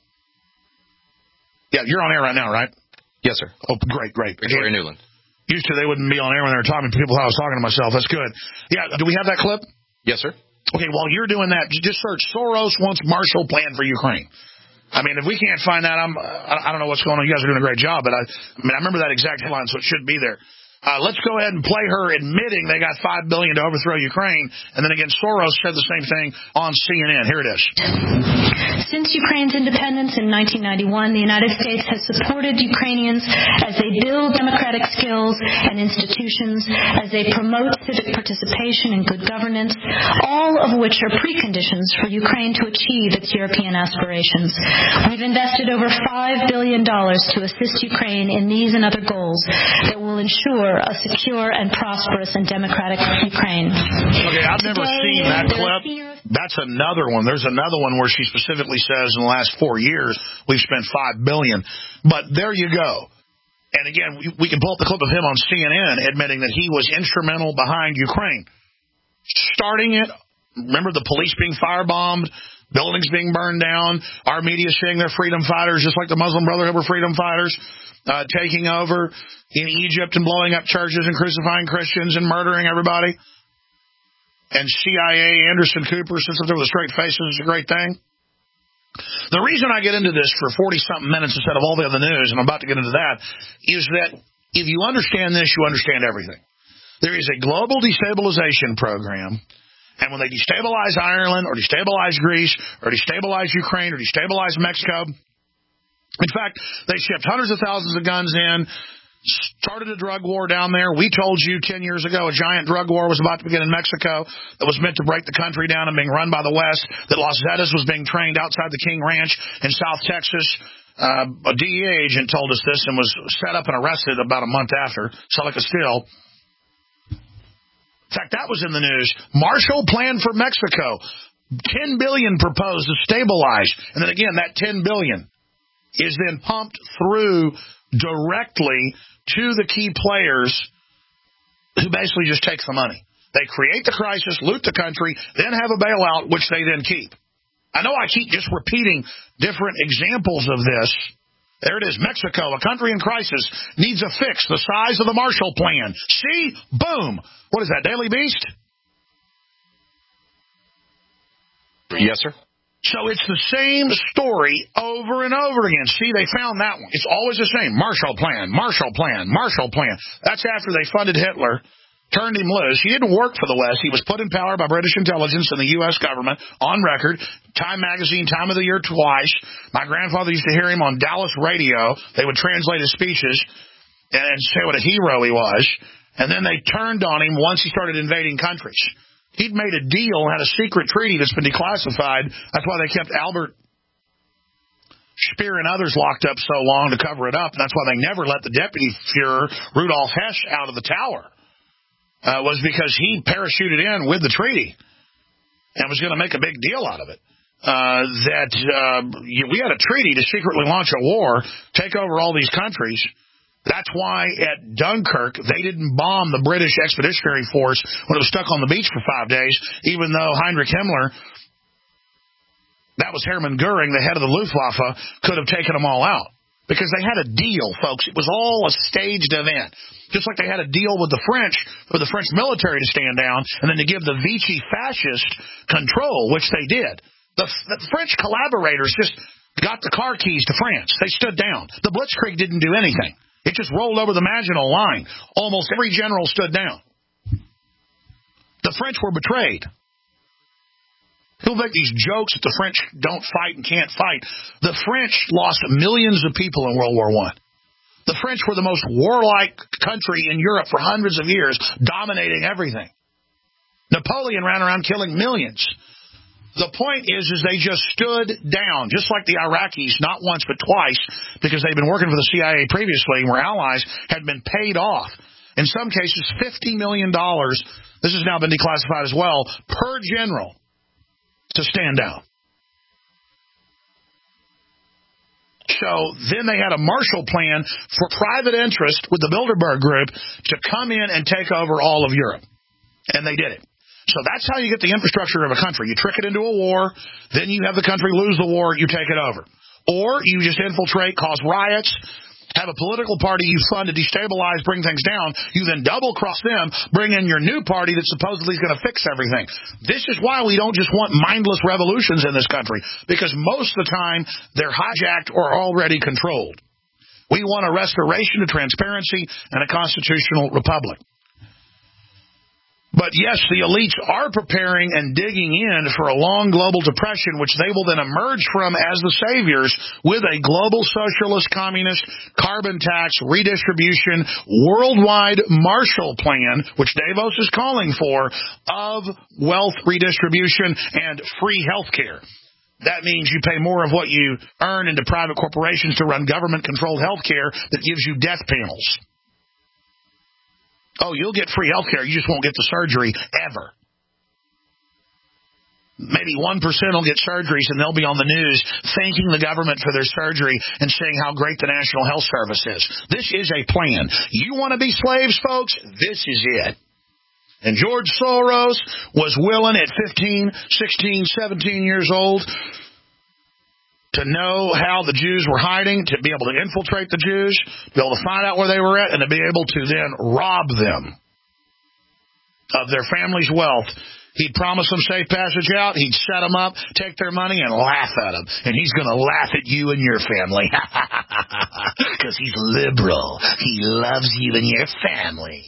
yeah, you're on air right now, right?
Yes, sir.
Oh, great, great.
Victoria Newland.
Used to, they wouldn't be on air when they were talking to people how I was talking to myself. That's good. Yeah, do we have that clip?
Yes, sir.
Okay, while you're doing that, just search Soros wants Marshall Plan for Ukraine. I mean, if we can't find that, I'm, I don't know what's going on. You guys are doing a great job, but I, I mean, I remember that exact headline, so it should be there. Uh, let's go ahead and play her admitting they got five billion dollars to overthrow Ukraine, and then again, Soros said the same thing on C N N. Here it is.
Since Ukraine's independence in nineteen ninety-one, the United States has supported Ukrainians as they build democratic skills and institutions, as they promote civic participation and good governance, all of which are preconditions for Ukraine to achieve its European aspirations. We've invested over five billion dollars to assist Ukraine in these and other goals that will ensure a secure and prosperous and democratic Ukraine.
Okay, I've never
Today,
seen that clip. That's another one. There's another one where she specifically says in the last four years we've spent five billion dollars. But there you go. And again, we, we can pull up the clip of him on C N N admitting that he was instrumental behind Ukraine. Starting it, remember the police being firebombed, buildings being burned down, our media saying they're freedom fighters just like the Muslim Brotherhood were freedom fighters. Uh, taking over in Egypt and blowing up churches and crucifying Christians and murdering everybody. And C I A Anderson Cooper sits up there with a straight face. It's a great thing. The reason I get into this for forty-something minutes instead of all the other news, and I'm about to get into that, is that if you understand this, you understand everything. There is a global destabilization program, and when they destabilize Ireland or destabilize Greece or destabilize Ukraine or destabilize Mexico, in fact, they shipped hundreds of thousands of guns in, started a drug war down there. We told you ten years ago a giant drug war was about to begin in Mexico that was meant to break the country down and being run by the West, that Los Zetas was being trained outside the King Ranch in South Texas. Uh, a D E A agent told us this and was set up and arrested about a month after. Selleck Castile. In fact, that was in the news. Marshall Plan for Mexico. ten billion dollars proposed to stabilize. And then again, that ten billion dollars is then pumped through directly to the key players who basically just take the money. They create the crisis, loot the country, then have a bailout, which they then keep. I know I keep just repeating different examples of this. There it is, Mexico, a country in crisis, needs a fix the size of the Marshall Plan. See? Boom. What is that, Daily Beast?
Yes, sir.
So it's the same story over and over again. See, they found that one. It's always the same. Marshall Plan, Marshall Plan, Marshall Plan. That's after they funded Hitler, turned him loose. He didn't work for the West. He was put in power by British intelligence and the U S government on record. Time magazine, time of the year twice. My grandfather used to hear him on Dallas radio. They would translate his speeches and say what a hero he was. And then they turned on him once he started invading countries. He'd made a deal, had a secret treaty that's been declassified. That's why they kept Albert Speer and others locked up so long to cover it up. And that's why they never let the deputy Fuhrer, Rudolf Hess, out of the tower. Uh, was because he parachuted in with the treaty and was going to make a big deal out of it. uh, that uh, we had a treaty to secretly launch a war, take over all these countries. That's why at Dunkirk, they didn't bomb the British Expeditionary Force when it was stuck on the beach for five days, even though Heinrich Himmler, that was Hermann Goering, the head of the Luftwaffe, could have taken them all out. Because they had a deal, folks. It was all a staged event. Just like they had a deal with the French for the French military to stand down and then to give the Vichy fascist control, which they did. The, the French collaborators just got the car keys to France. They stood down. The Blitzkrieg didn't do anything. It just rolled over the Maginot Line. Almost every general stood down. The French were betrayed. People make these jokes that the French don't fight and can't fight. The French lost millions of people in World War One. The French were the most warlike country in Europe for hundreds of years, dominating everything. Napoleon ran around killing millions. The point is, is they just stood down, just like the Iraqis, not once but twice, because they've been working for the C I A previously and were allies, had been paid off. In some cases, fifty million dollars, this has now been declassified as well, per general to stand down. So then they had a Marshall Plan for private interest with the Bilderberg Group to come in and take over all of Europe. And they did it. So that's how you get the infrastructure of a country. You trick it into a war, then you have the country lose the war, you take it over. Or you just infiltrate, cause riots, have a political party you fund to destabilize, bring things down. You then double-cross them, bring in your new party that supposedly is going to fix everything. This is why we don't just want mindless revolutions in this country, because most of the time they're hijacked or already controlled. We want a restoration of transparency and a constitutional republic. But yes, the elites are preparing and digging in for a long global depression, which they will then emerge from as the saviors with a global socialist, communist, carbon tax, redistribution, worldwide Marshall Plan, which Davos is calling for, of wealth redistribution and free health care. That means you pay more of what you earn into private corporations to run government-controlled health care that gives you death panels. Oh, you'll get free health care. You just won't get the surgery ever. Maybe one percent will get surgeries, and they'll be on the news thanking the government for their surgery and saying how great the National Health Service is. This is a plan. You want to be slaves, folks? This is it. And George Soros was willing at fifteen, sixteen, seventeen years old to know how the Jews were hiding, to be able to infiltrate the Jews, to be able to find out where they were at, and to be able to then rob them of their family's wealth. He'd promise them safe passage out. He'd set them up, take their money, and laugh at them. And he's going to laugh at you and your family. Because he's liberal. He loves you and your family.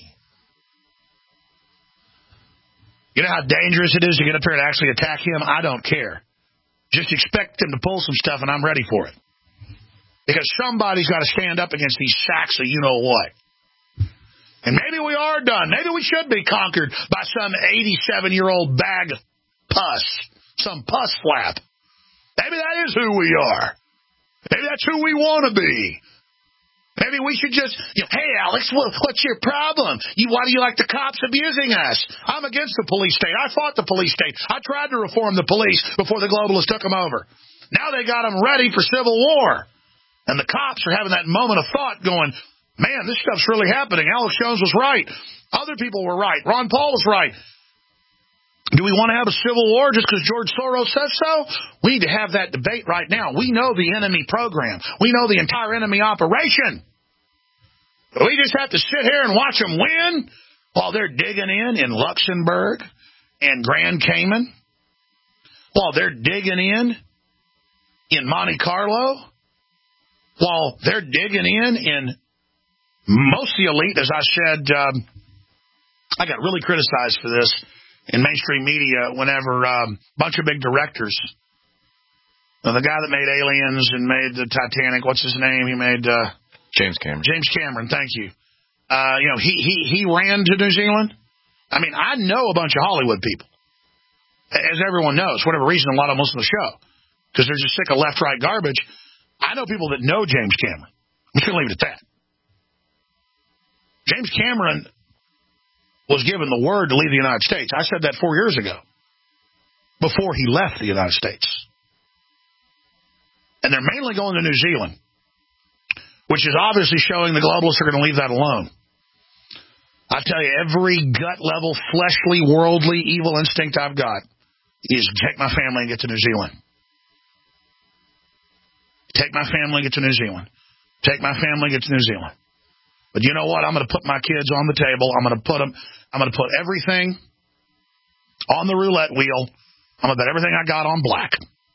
You know how dangerous it is to get up here and actually attack him? I don't care. Just expect him to pull some stuff, and I'm ready for it. Because somebody's got to stand up against these sacks of you-know-what. And maybe we are done. Maybe we should be conquered by some eighty-seven-year-old bag of pus, some pus flap. Maybe that is who we are. Maybe that's who we want to be. Maybe we should just, you know, hey, Alex, what, what's your problem? You, why do you like the cops abusing us? I'm against the police state. I fought the police state. I tried to reform the police before the globalists took them over. Now they got them ready for civil war. And the cops are having that moment of thought going, man, this stuff's really happening. Alex Jones was right. Other people were right. Ron Paul was right. Do we want to have a civil war just because George Soros says so? We need to have that debate right now. We know the enemy program. We know the entire enemy operation. We just have to sit here and watch them win while they're digging in in Luxembourg and Grand Cayman, while they're digging in in Monte Carlo, while they're digging in in most of the elite. As I said, um, I got really criticized for this in mainstream media whenever a um, bunch of big directors, uh, the guy that made Aliens and made the Titanic, what's his name? He made uh,
James Cameron.
James Cameron, thank you. Uh, you know, he he he ran to New Zealand. I mean, I know a bunch of Hollywood people, as everyone knows. For whatever reason, a lot of them listen to the show because they're just sick of left-right garbage. I know people that know James Cameron. I'm just going to leave it at that. James Cameron was given the word to leave the United States. I said that four years ago, before he left the United States. And they're mainly going to New Zealand, which is obviously showing the globalists are going to leave that alone. I tell you, every gut-level, fleshly, worldly, evil instinct I've got is take my family and get to New Zealand. Take my family and get to New Zealand. Take my family and get to New Zealand. But you know what? I'm going to put my kids on the table. I'm going to put them. I'm going to put everything on the roulette wheel. I'm going to bet everything I got on black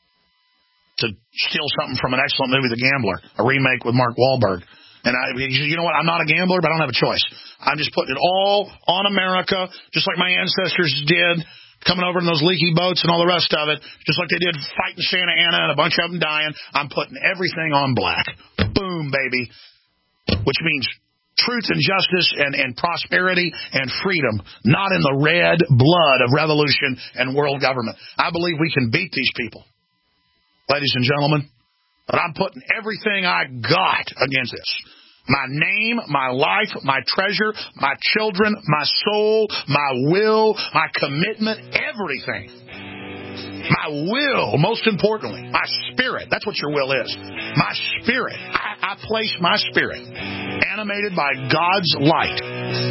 to steal something from an excellent movie, The Gambler, a remake with Mark Wahlberg. And I, you know what? I'm not a gambler, but I don't have a choice. I'm just putting it all on America, just like my ancestors did, coming over in those leaky boats and all the rest of it, just like they did fighting Santa Ana and a bunch of them dying. I'm putting everything on black. Boom, baby. Which means truth and justice and, and prosperity and freedom, not in the red blood of revolution and world government. I believe we can beat these people, ladies and gentlemen. But I'm putting everything I got against this. My name, my life, my treasure, my children, my soul, my will, my commitment, everything. My will, most importantly, my spirit. That's what your will is. My spirit. I, I place my spirit, animated by God's light,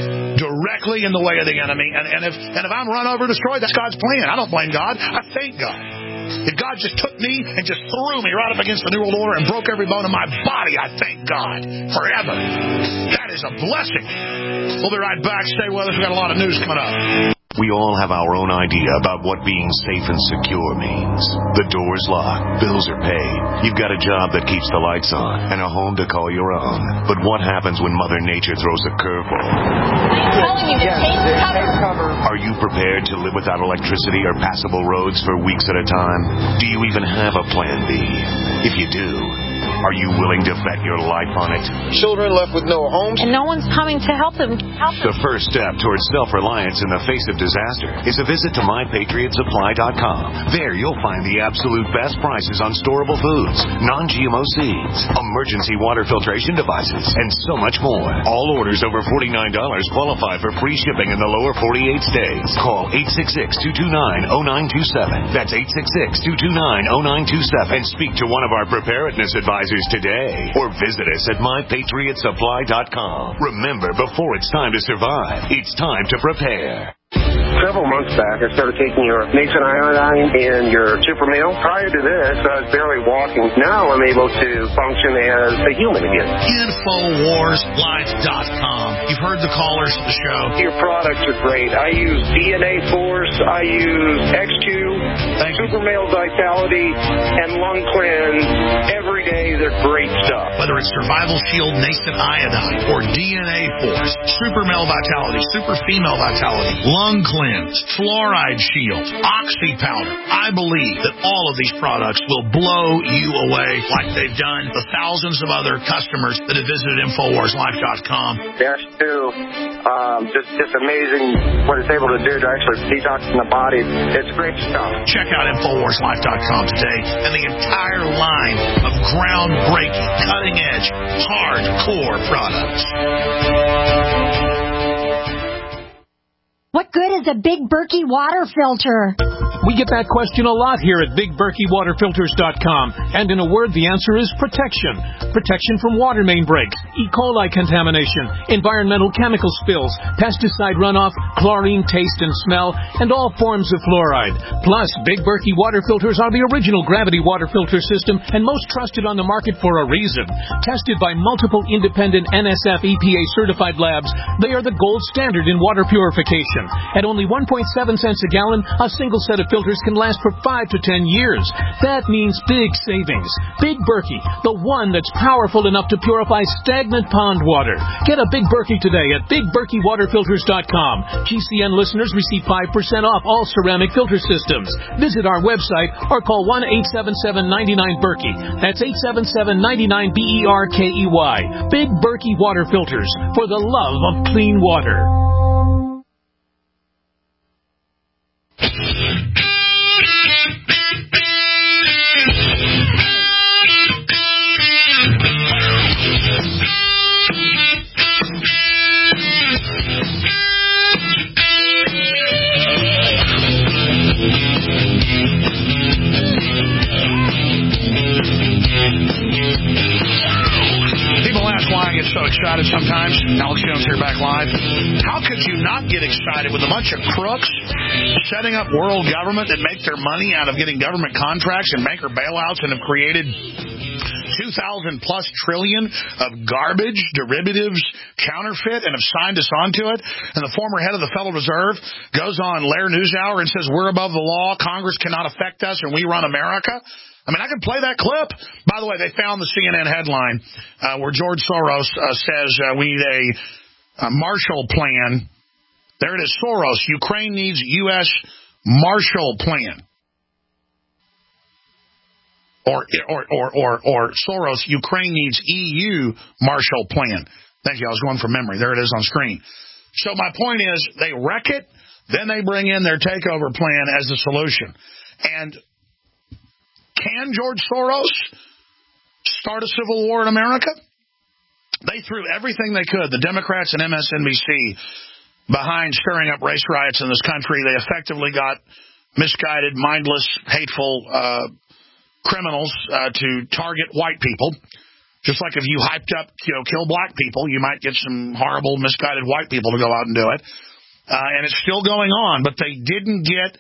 directly in the way of the enemy. And, and, if, and if I'm run over and destroyed, that's God's plan. I don't blame God. I thank God. If God just took me and just threw me right up against the New World Order and broke every bone in my body, I thank God forever. That is a blessing. We'll be right back. Stay with us. We've got a lot of news coming up.
We all have our own idea about what being safe and secure means. The door's locked, bills are paid, you've got a job that keeps the lights on, and a home to call your own. But what happens when Mother Nature throws a curveball?
I'm telling you, the tape cover.
Are you prepared to live without electricity or passable roads for weeks at a time? Do you even have a plan B? If you do, are you willing to bet your life on it?
Children left with no homes.
And no one's coming to help them. Help them.
The first step towards self-reliance in the face of disaster is a visit to my patriot supply dot com. There you'll find the absolute best prices on storable foods, non-G M O seeds, emergency water filtration devices, and so much more. All orders over forty-nine dollars qualify for free shipping in the lower forty-eight states. Call eight six six, two two nine, zero nine two seven. That's eight six six, two two nine, zero nine two seven. And speak to one of our preparedness advisors today, or visit us at my patriot supply dot com. Remember, before it's time to survive, it's time to prepare.
Several months back, I started taking your Mason Iodine and your Super Meal. Prior to this, I was barely walking. Now I'm able to function as a human again.
Infowars Life dot com. You've heard the callers of the show.
Your products are great. I use D N A Force. I use X Q, Super Male Vitality, and Lung Cleanse. Every day, they're great stuff.
Whether it's Survival Shield Nascent Iodine or D N A Force, Super Male Vitality, Super Female Vitality, Lung Cleanse, Fluoride Shield, Oxy Powder. I believe that all of these products will blow you away like they've done the thousands of other customers that have visited Infowars Life dot com.
Dash two, um, just, just amazing what it's able to do to actually detox in the body. It's great stuff.
Check out Infowars Life dot com today and the entire line of groundbreaking, cutting-edge, hardcore products.
What good is a Big Berkey water filter?
We get that question a lot here at Big Berkey Water Filters dot com. And in a word, the answer is protection. Protection from water main breaks, E. coli contamination, environmental chemical spills, pesticide runoff, chlorine taste and smell, and all forms of fluoride. Plus, Big Berkey water filters are the original gravity water filter system and most trusted on the market for a reason. Tested by multiple independent N S F E P A certified labs, they are the gold standard in water purification. At only one point seven cents a gallon, a single set of filters can last for five to ten years. That means big savings. Big Berkey, the one that's powerful enough to purify stagnant pond water. Get a Big Berkey today at Big Berkey Water Filters dot com. G C N listeners receive five percent off all ceramic filter systems. Visit our website or call one eight seven seven, nine nine, Berkey. That's eight seven seven, nine nine, B E R K E Y. Big Berkey Water Filters, for the love of clean water.
excited sometimes. Alex Jones here, back live. How could you not get excited with a bunch of crooks setting up world government that make their money out of getting government contracts and banker bailouts and have created two thousand plus trillion of garbage, derivatives, counterfeit, and have signed us onto it? And the former head of the Federal Reserve goes on Lair NewsHour and says, we're above the law, Congress cannot affect us, and we run America. I mean, I can play that clip. By the way, they found the C N N headline uh, where George Soros uh, says uh, we need a, a Marshall Plan. There it is, Soros. Ukraine needs U S Marshall Plan. Or, or, or, or, or Soros, Ukraine needs E U Marshall Plan. Thank you. I was going from memory. There it is on screen. So my point is, they wreck it, then they bring in their takeover plan as the solution. And can George Soros start a civil war in America? They threw everything they could, the Democrats and M S N B C, behind stirring up race riots in this country. They effectively got misguided, mindless, hateful uh, criminals uh, to target white people. Just like if you hyped up, you know, kill black people, you might get some horrible, misguided white people to go out and do it. Uh, and it's still going on, but they didn't get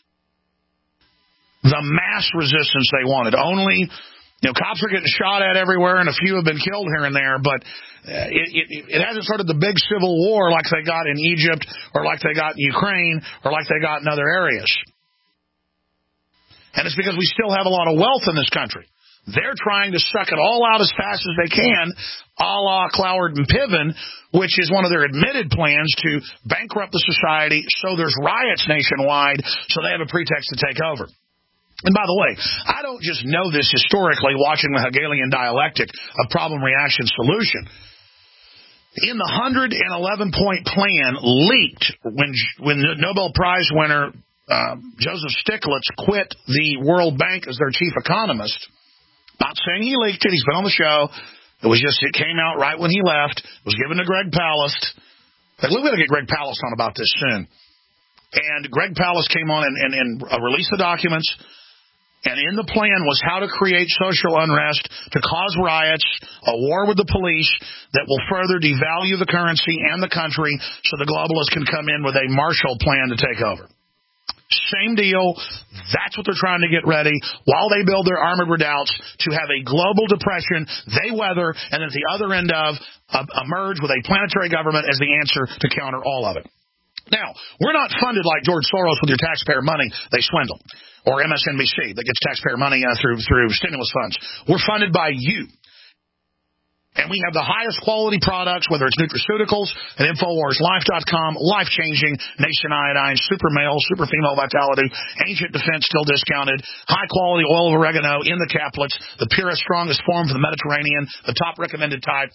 the mass resistance they wanted. Only, you know, cops are getting shot at everywhere, and a few have been killed here and there, but uh, it, it, it hasn't started the big civil war like they got in Egypt or like they got in Ukraine or like they got in other areas. And it's because we still have a lot of wealth in this country. They're trying to suck it all out as fast as they can, a la Cloward and Piven, which is one of their admitted plans to bankrupt the society so there's riots nationwide so they have a pretext to take over. And by the way, I don't just know this historically watching the Hegelian dialectic of problem-reaction solution. In the one hundred eleven point plan leaked when when the Nobel Prize winner uh, Joseph Stiglitz quit the World Bank as their chief economist, not saying he leaked it, he's been on the show, it was just, it came out right when he left, it was given to Greg Palast. Like, we're going to get Greg Palast on about this soon. And Greg Palast came on and, and, and uh, released the documents. And in the plan was how to create social unrest, to cause riots, a war with the police that will further devalue the currency and the country so the globalists can come in with a Marshall Plan to take over. Same deal. That's what they're trying to get ready while they build their armored redoubts to have a global depression they weather and at the other end of uh, emerge with a planetary government as the answer to counter all of it. Now, we're not funded like George Soros with your taxpayer money they swindle, or M S N B C that gets taxpayer money uh, through through stimulus funds. We're funded by you. And we have the highest quality products, whether it's nutraceuticals at Infowars Life dot com, life-changing, Nation Iodine, Super Male, Super Female Vitality, Ancient Defense still discounted, high-quality oil of oregano in the caplets, the purest, strongest form for the Mediterranean, the top recommended type.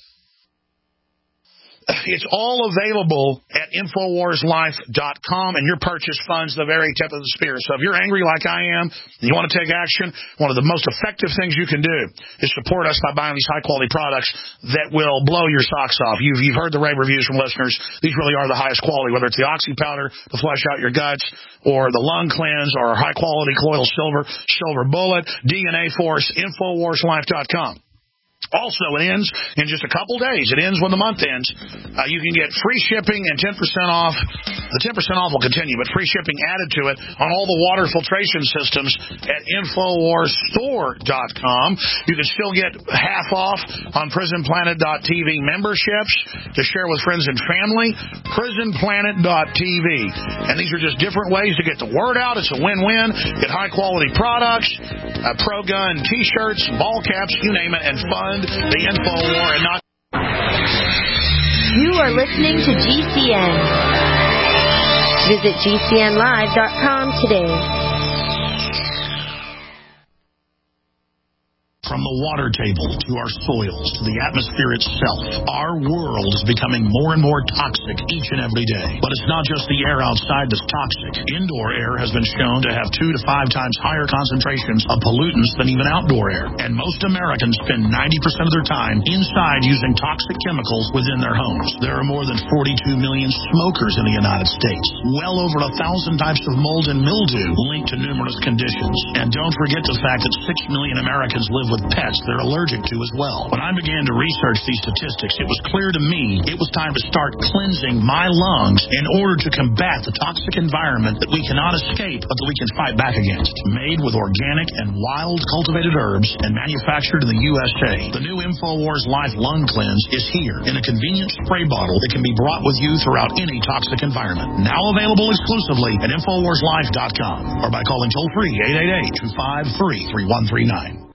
It's all available at Infowars Life dot com, and your purchase funds the very tip of the spear. So if you're angry like I am, and you want to take action, one of the most effective things you can do is support us by buying these high-quality products that will blow your socks off. You've, you've heard the rave reviews from listeners. These really are the highest quality, whether it's the Oxy Powder to flush out your guts, or the Lung Cleanse, or high-quality colloidal silver, Silver Bullet, D N A Force, Infowars Life dot com. Also, it ends in just a couple days. It ends when the month ends. Uh, you can get free shipping and ten percent off. The ten percent off will continue, but free shipping added to it on all the water filtration systems at Infowars Store dot com. You can still get half off on Prison Planet dot T V memberships to share with friends and family. Prison Planet dot T V. And these are just different ways to get the word out. It's a win-win. Get high-quality products, uh, pro-gun T-shirts, ball caps, you name it, and fun. The InfoWar and not.
You are listening to G C N. Visit G C N live dot com today.
From the water table to our soils to the atmosphere itself, our world is becoming more and more toxic each and every day. But it's not just the air outside that's toxic. Indoor air has been shown to have two to five times higher concentrations of pollutants than even outdoor air. And most Americans spend ninety percent of their time inside using toxic chemicals within their homes. There are more than forty-two million smokers in the United States. Well over a thousand types of mold and mildew linked to numerous conditions. And don't forget the fact that six million Americans live with with pets they're allergic to as well. When I began to research these statistics, it was clear to me it was time to start cleansing my lungs in order to combat the toxic environment that we cannot escape but that we can fight back against. Made with organic and wild cultivated herbs and manufactured in the U S A, the new InfoWars Life Lung Cleanse is here in a convenient spray bottle that can be brought with you throughout any toxic environment. Now available exclusively at InfoWars Life dot com or by calling toll-free eight eight eight, two five three, three one three nine.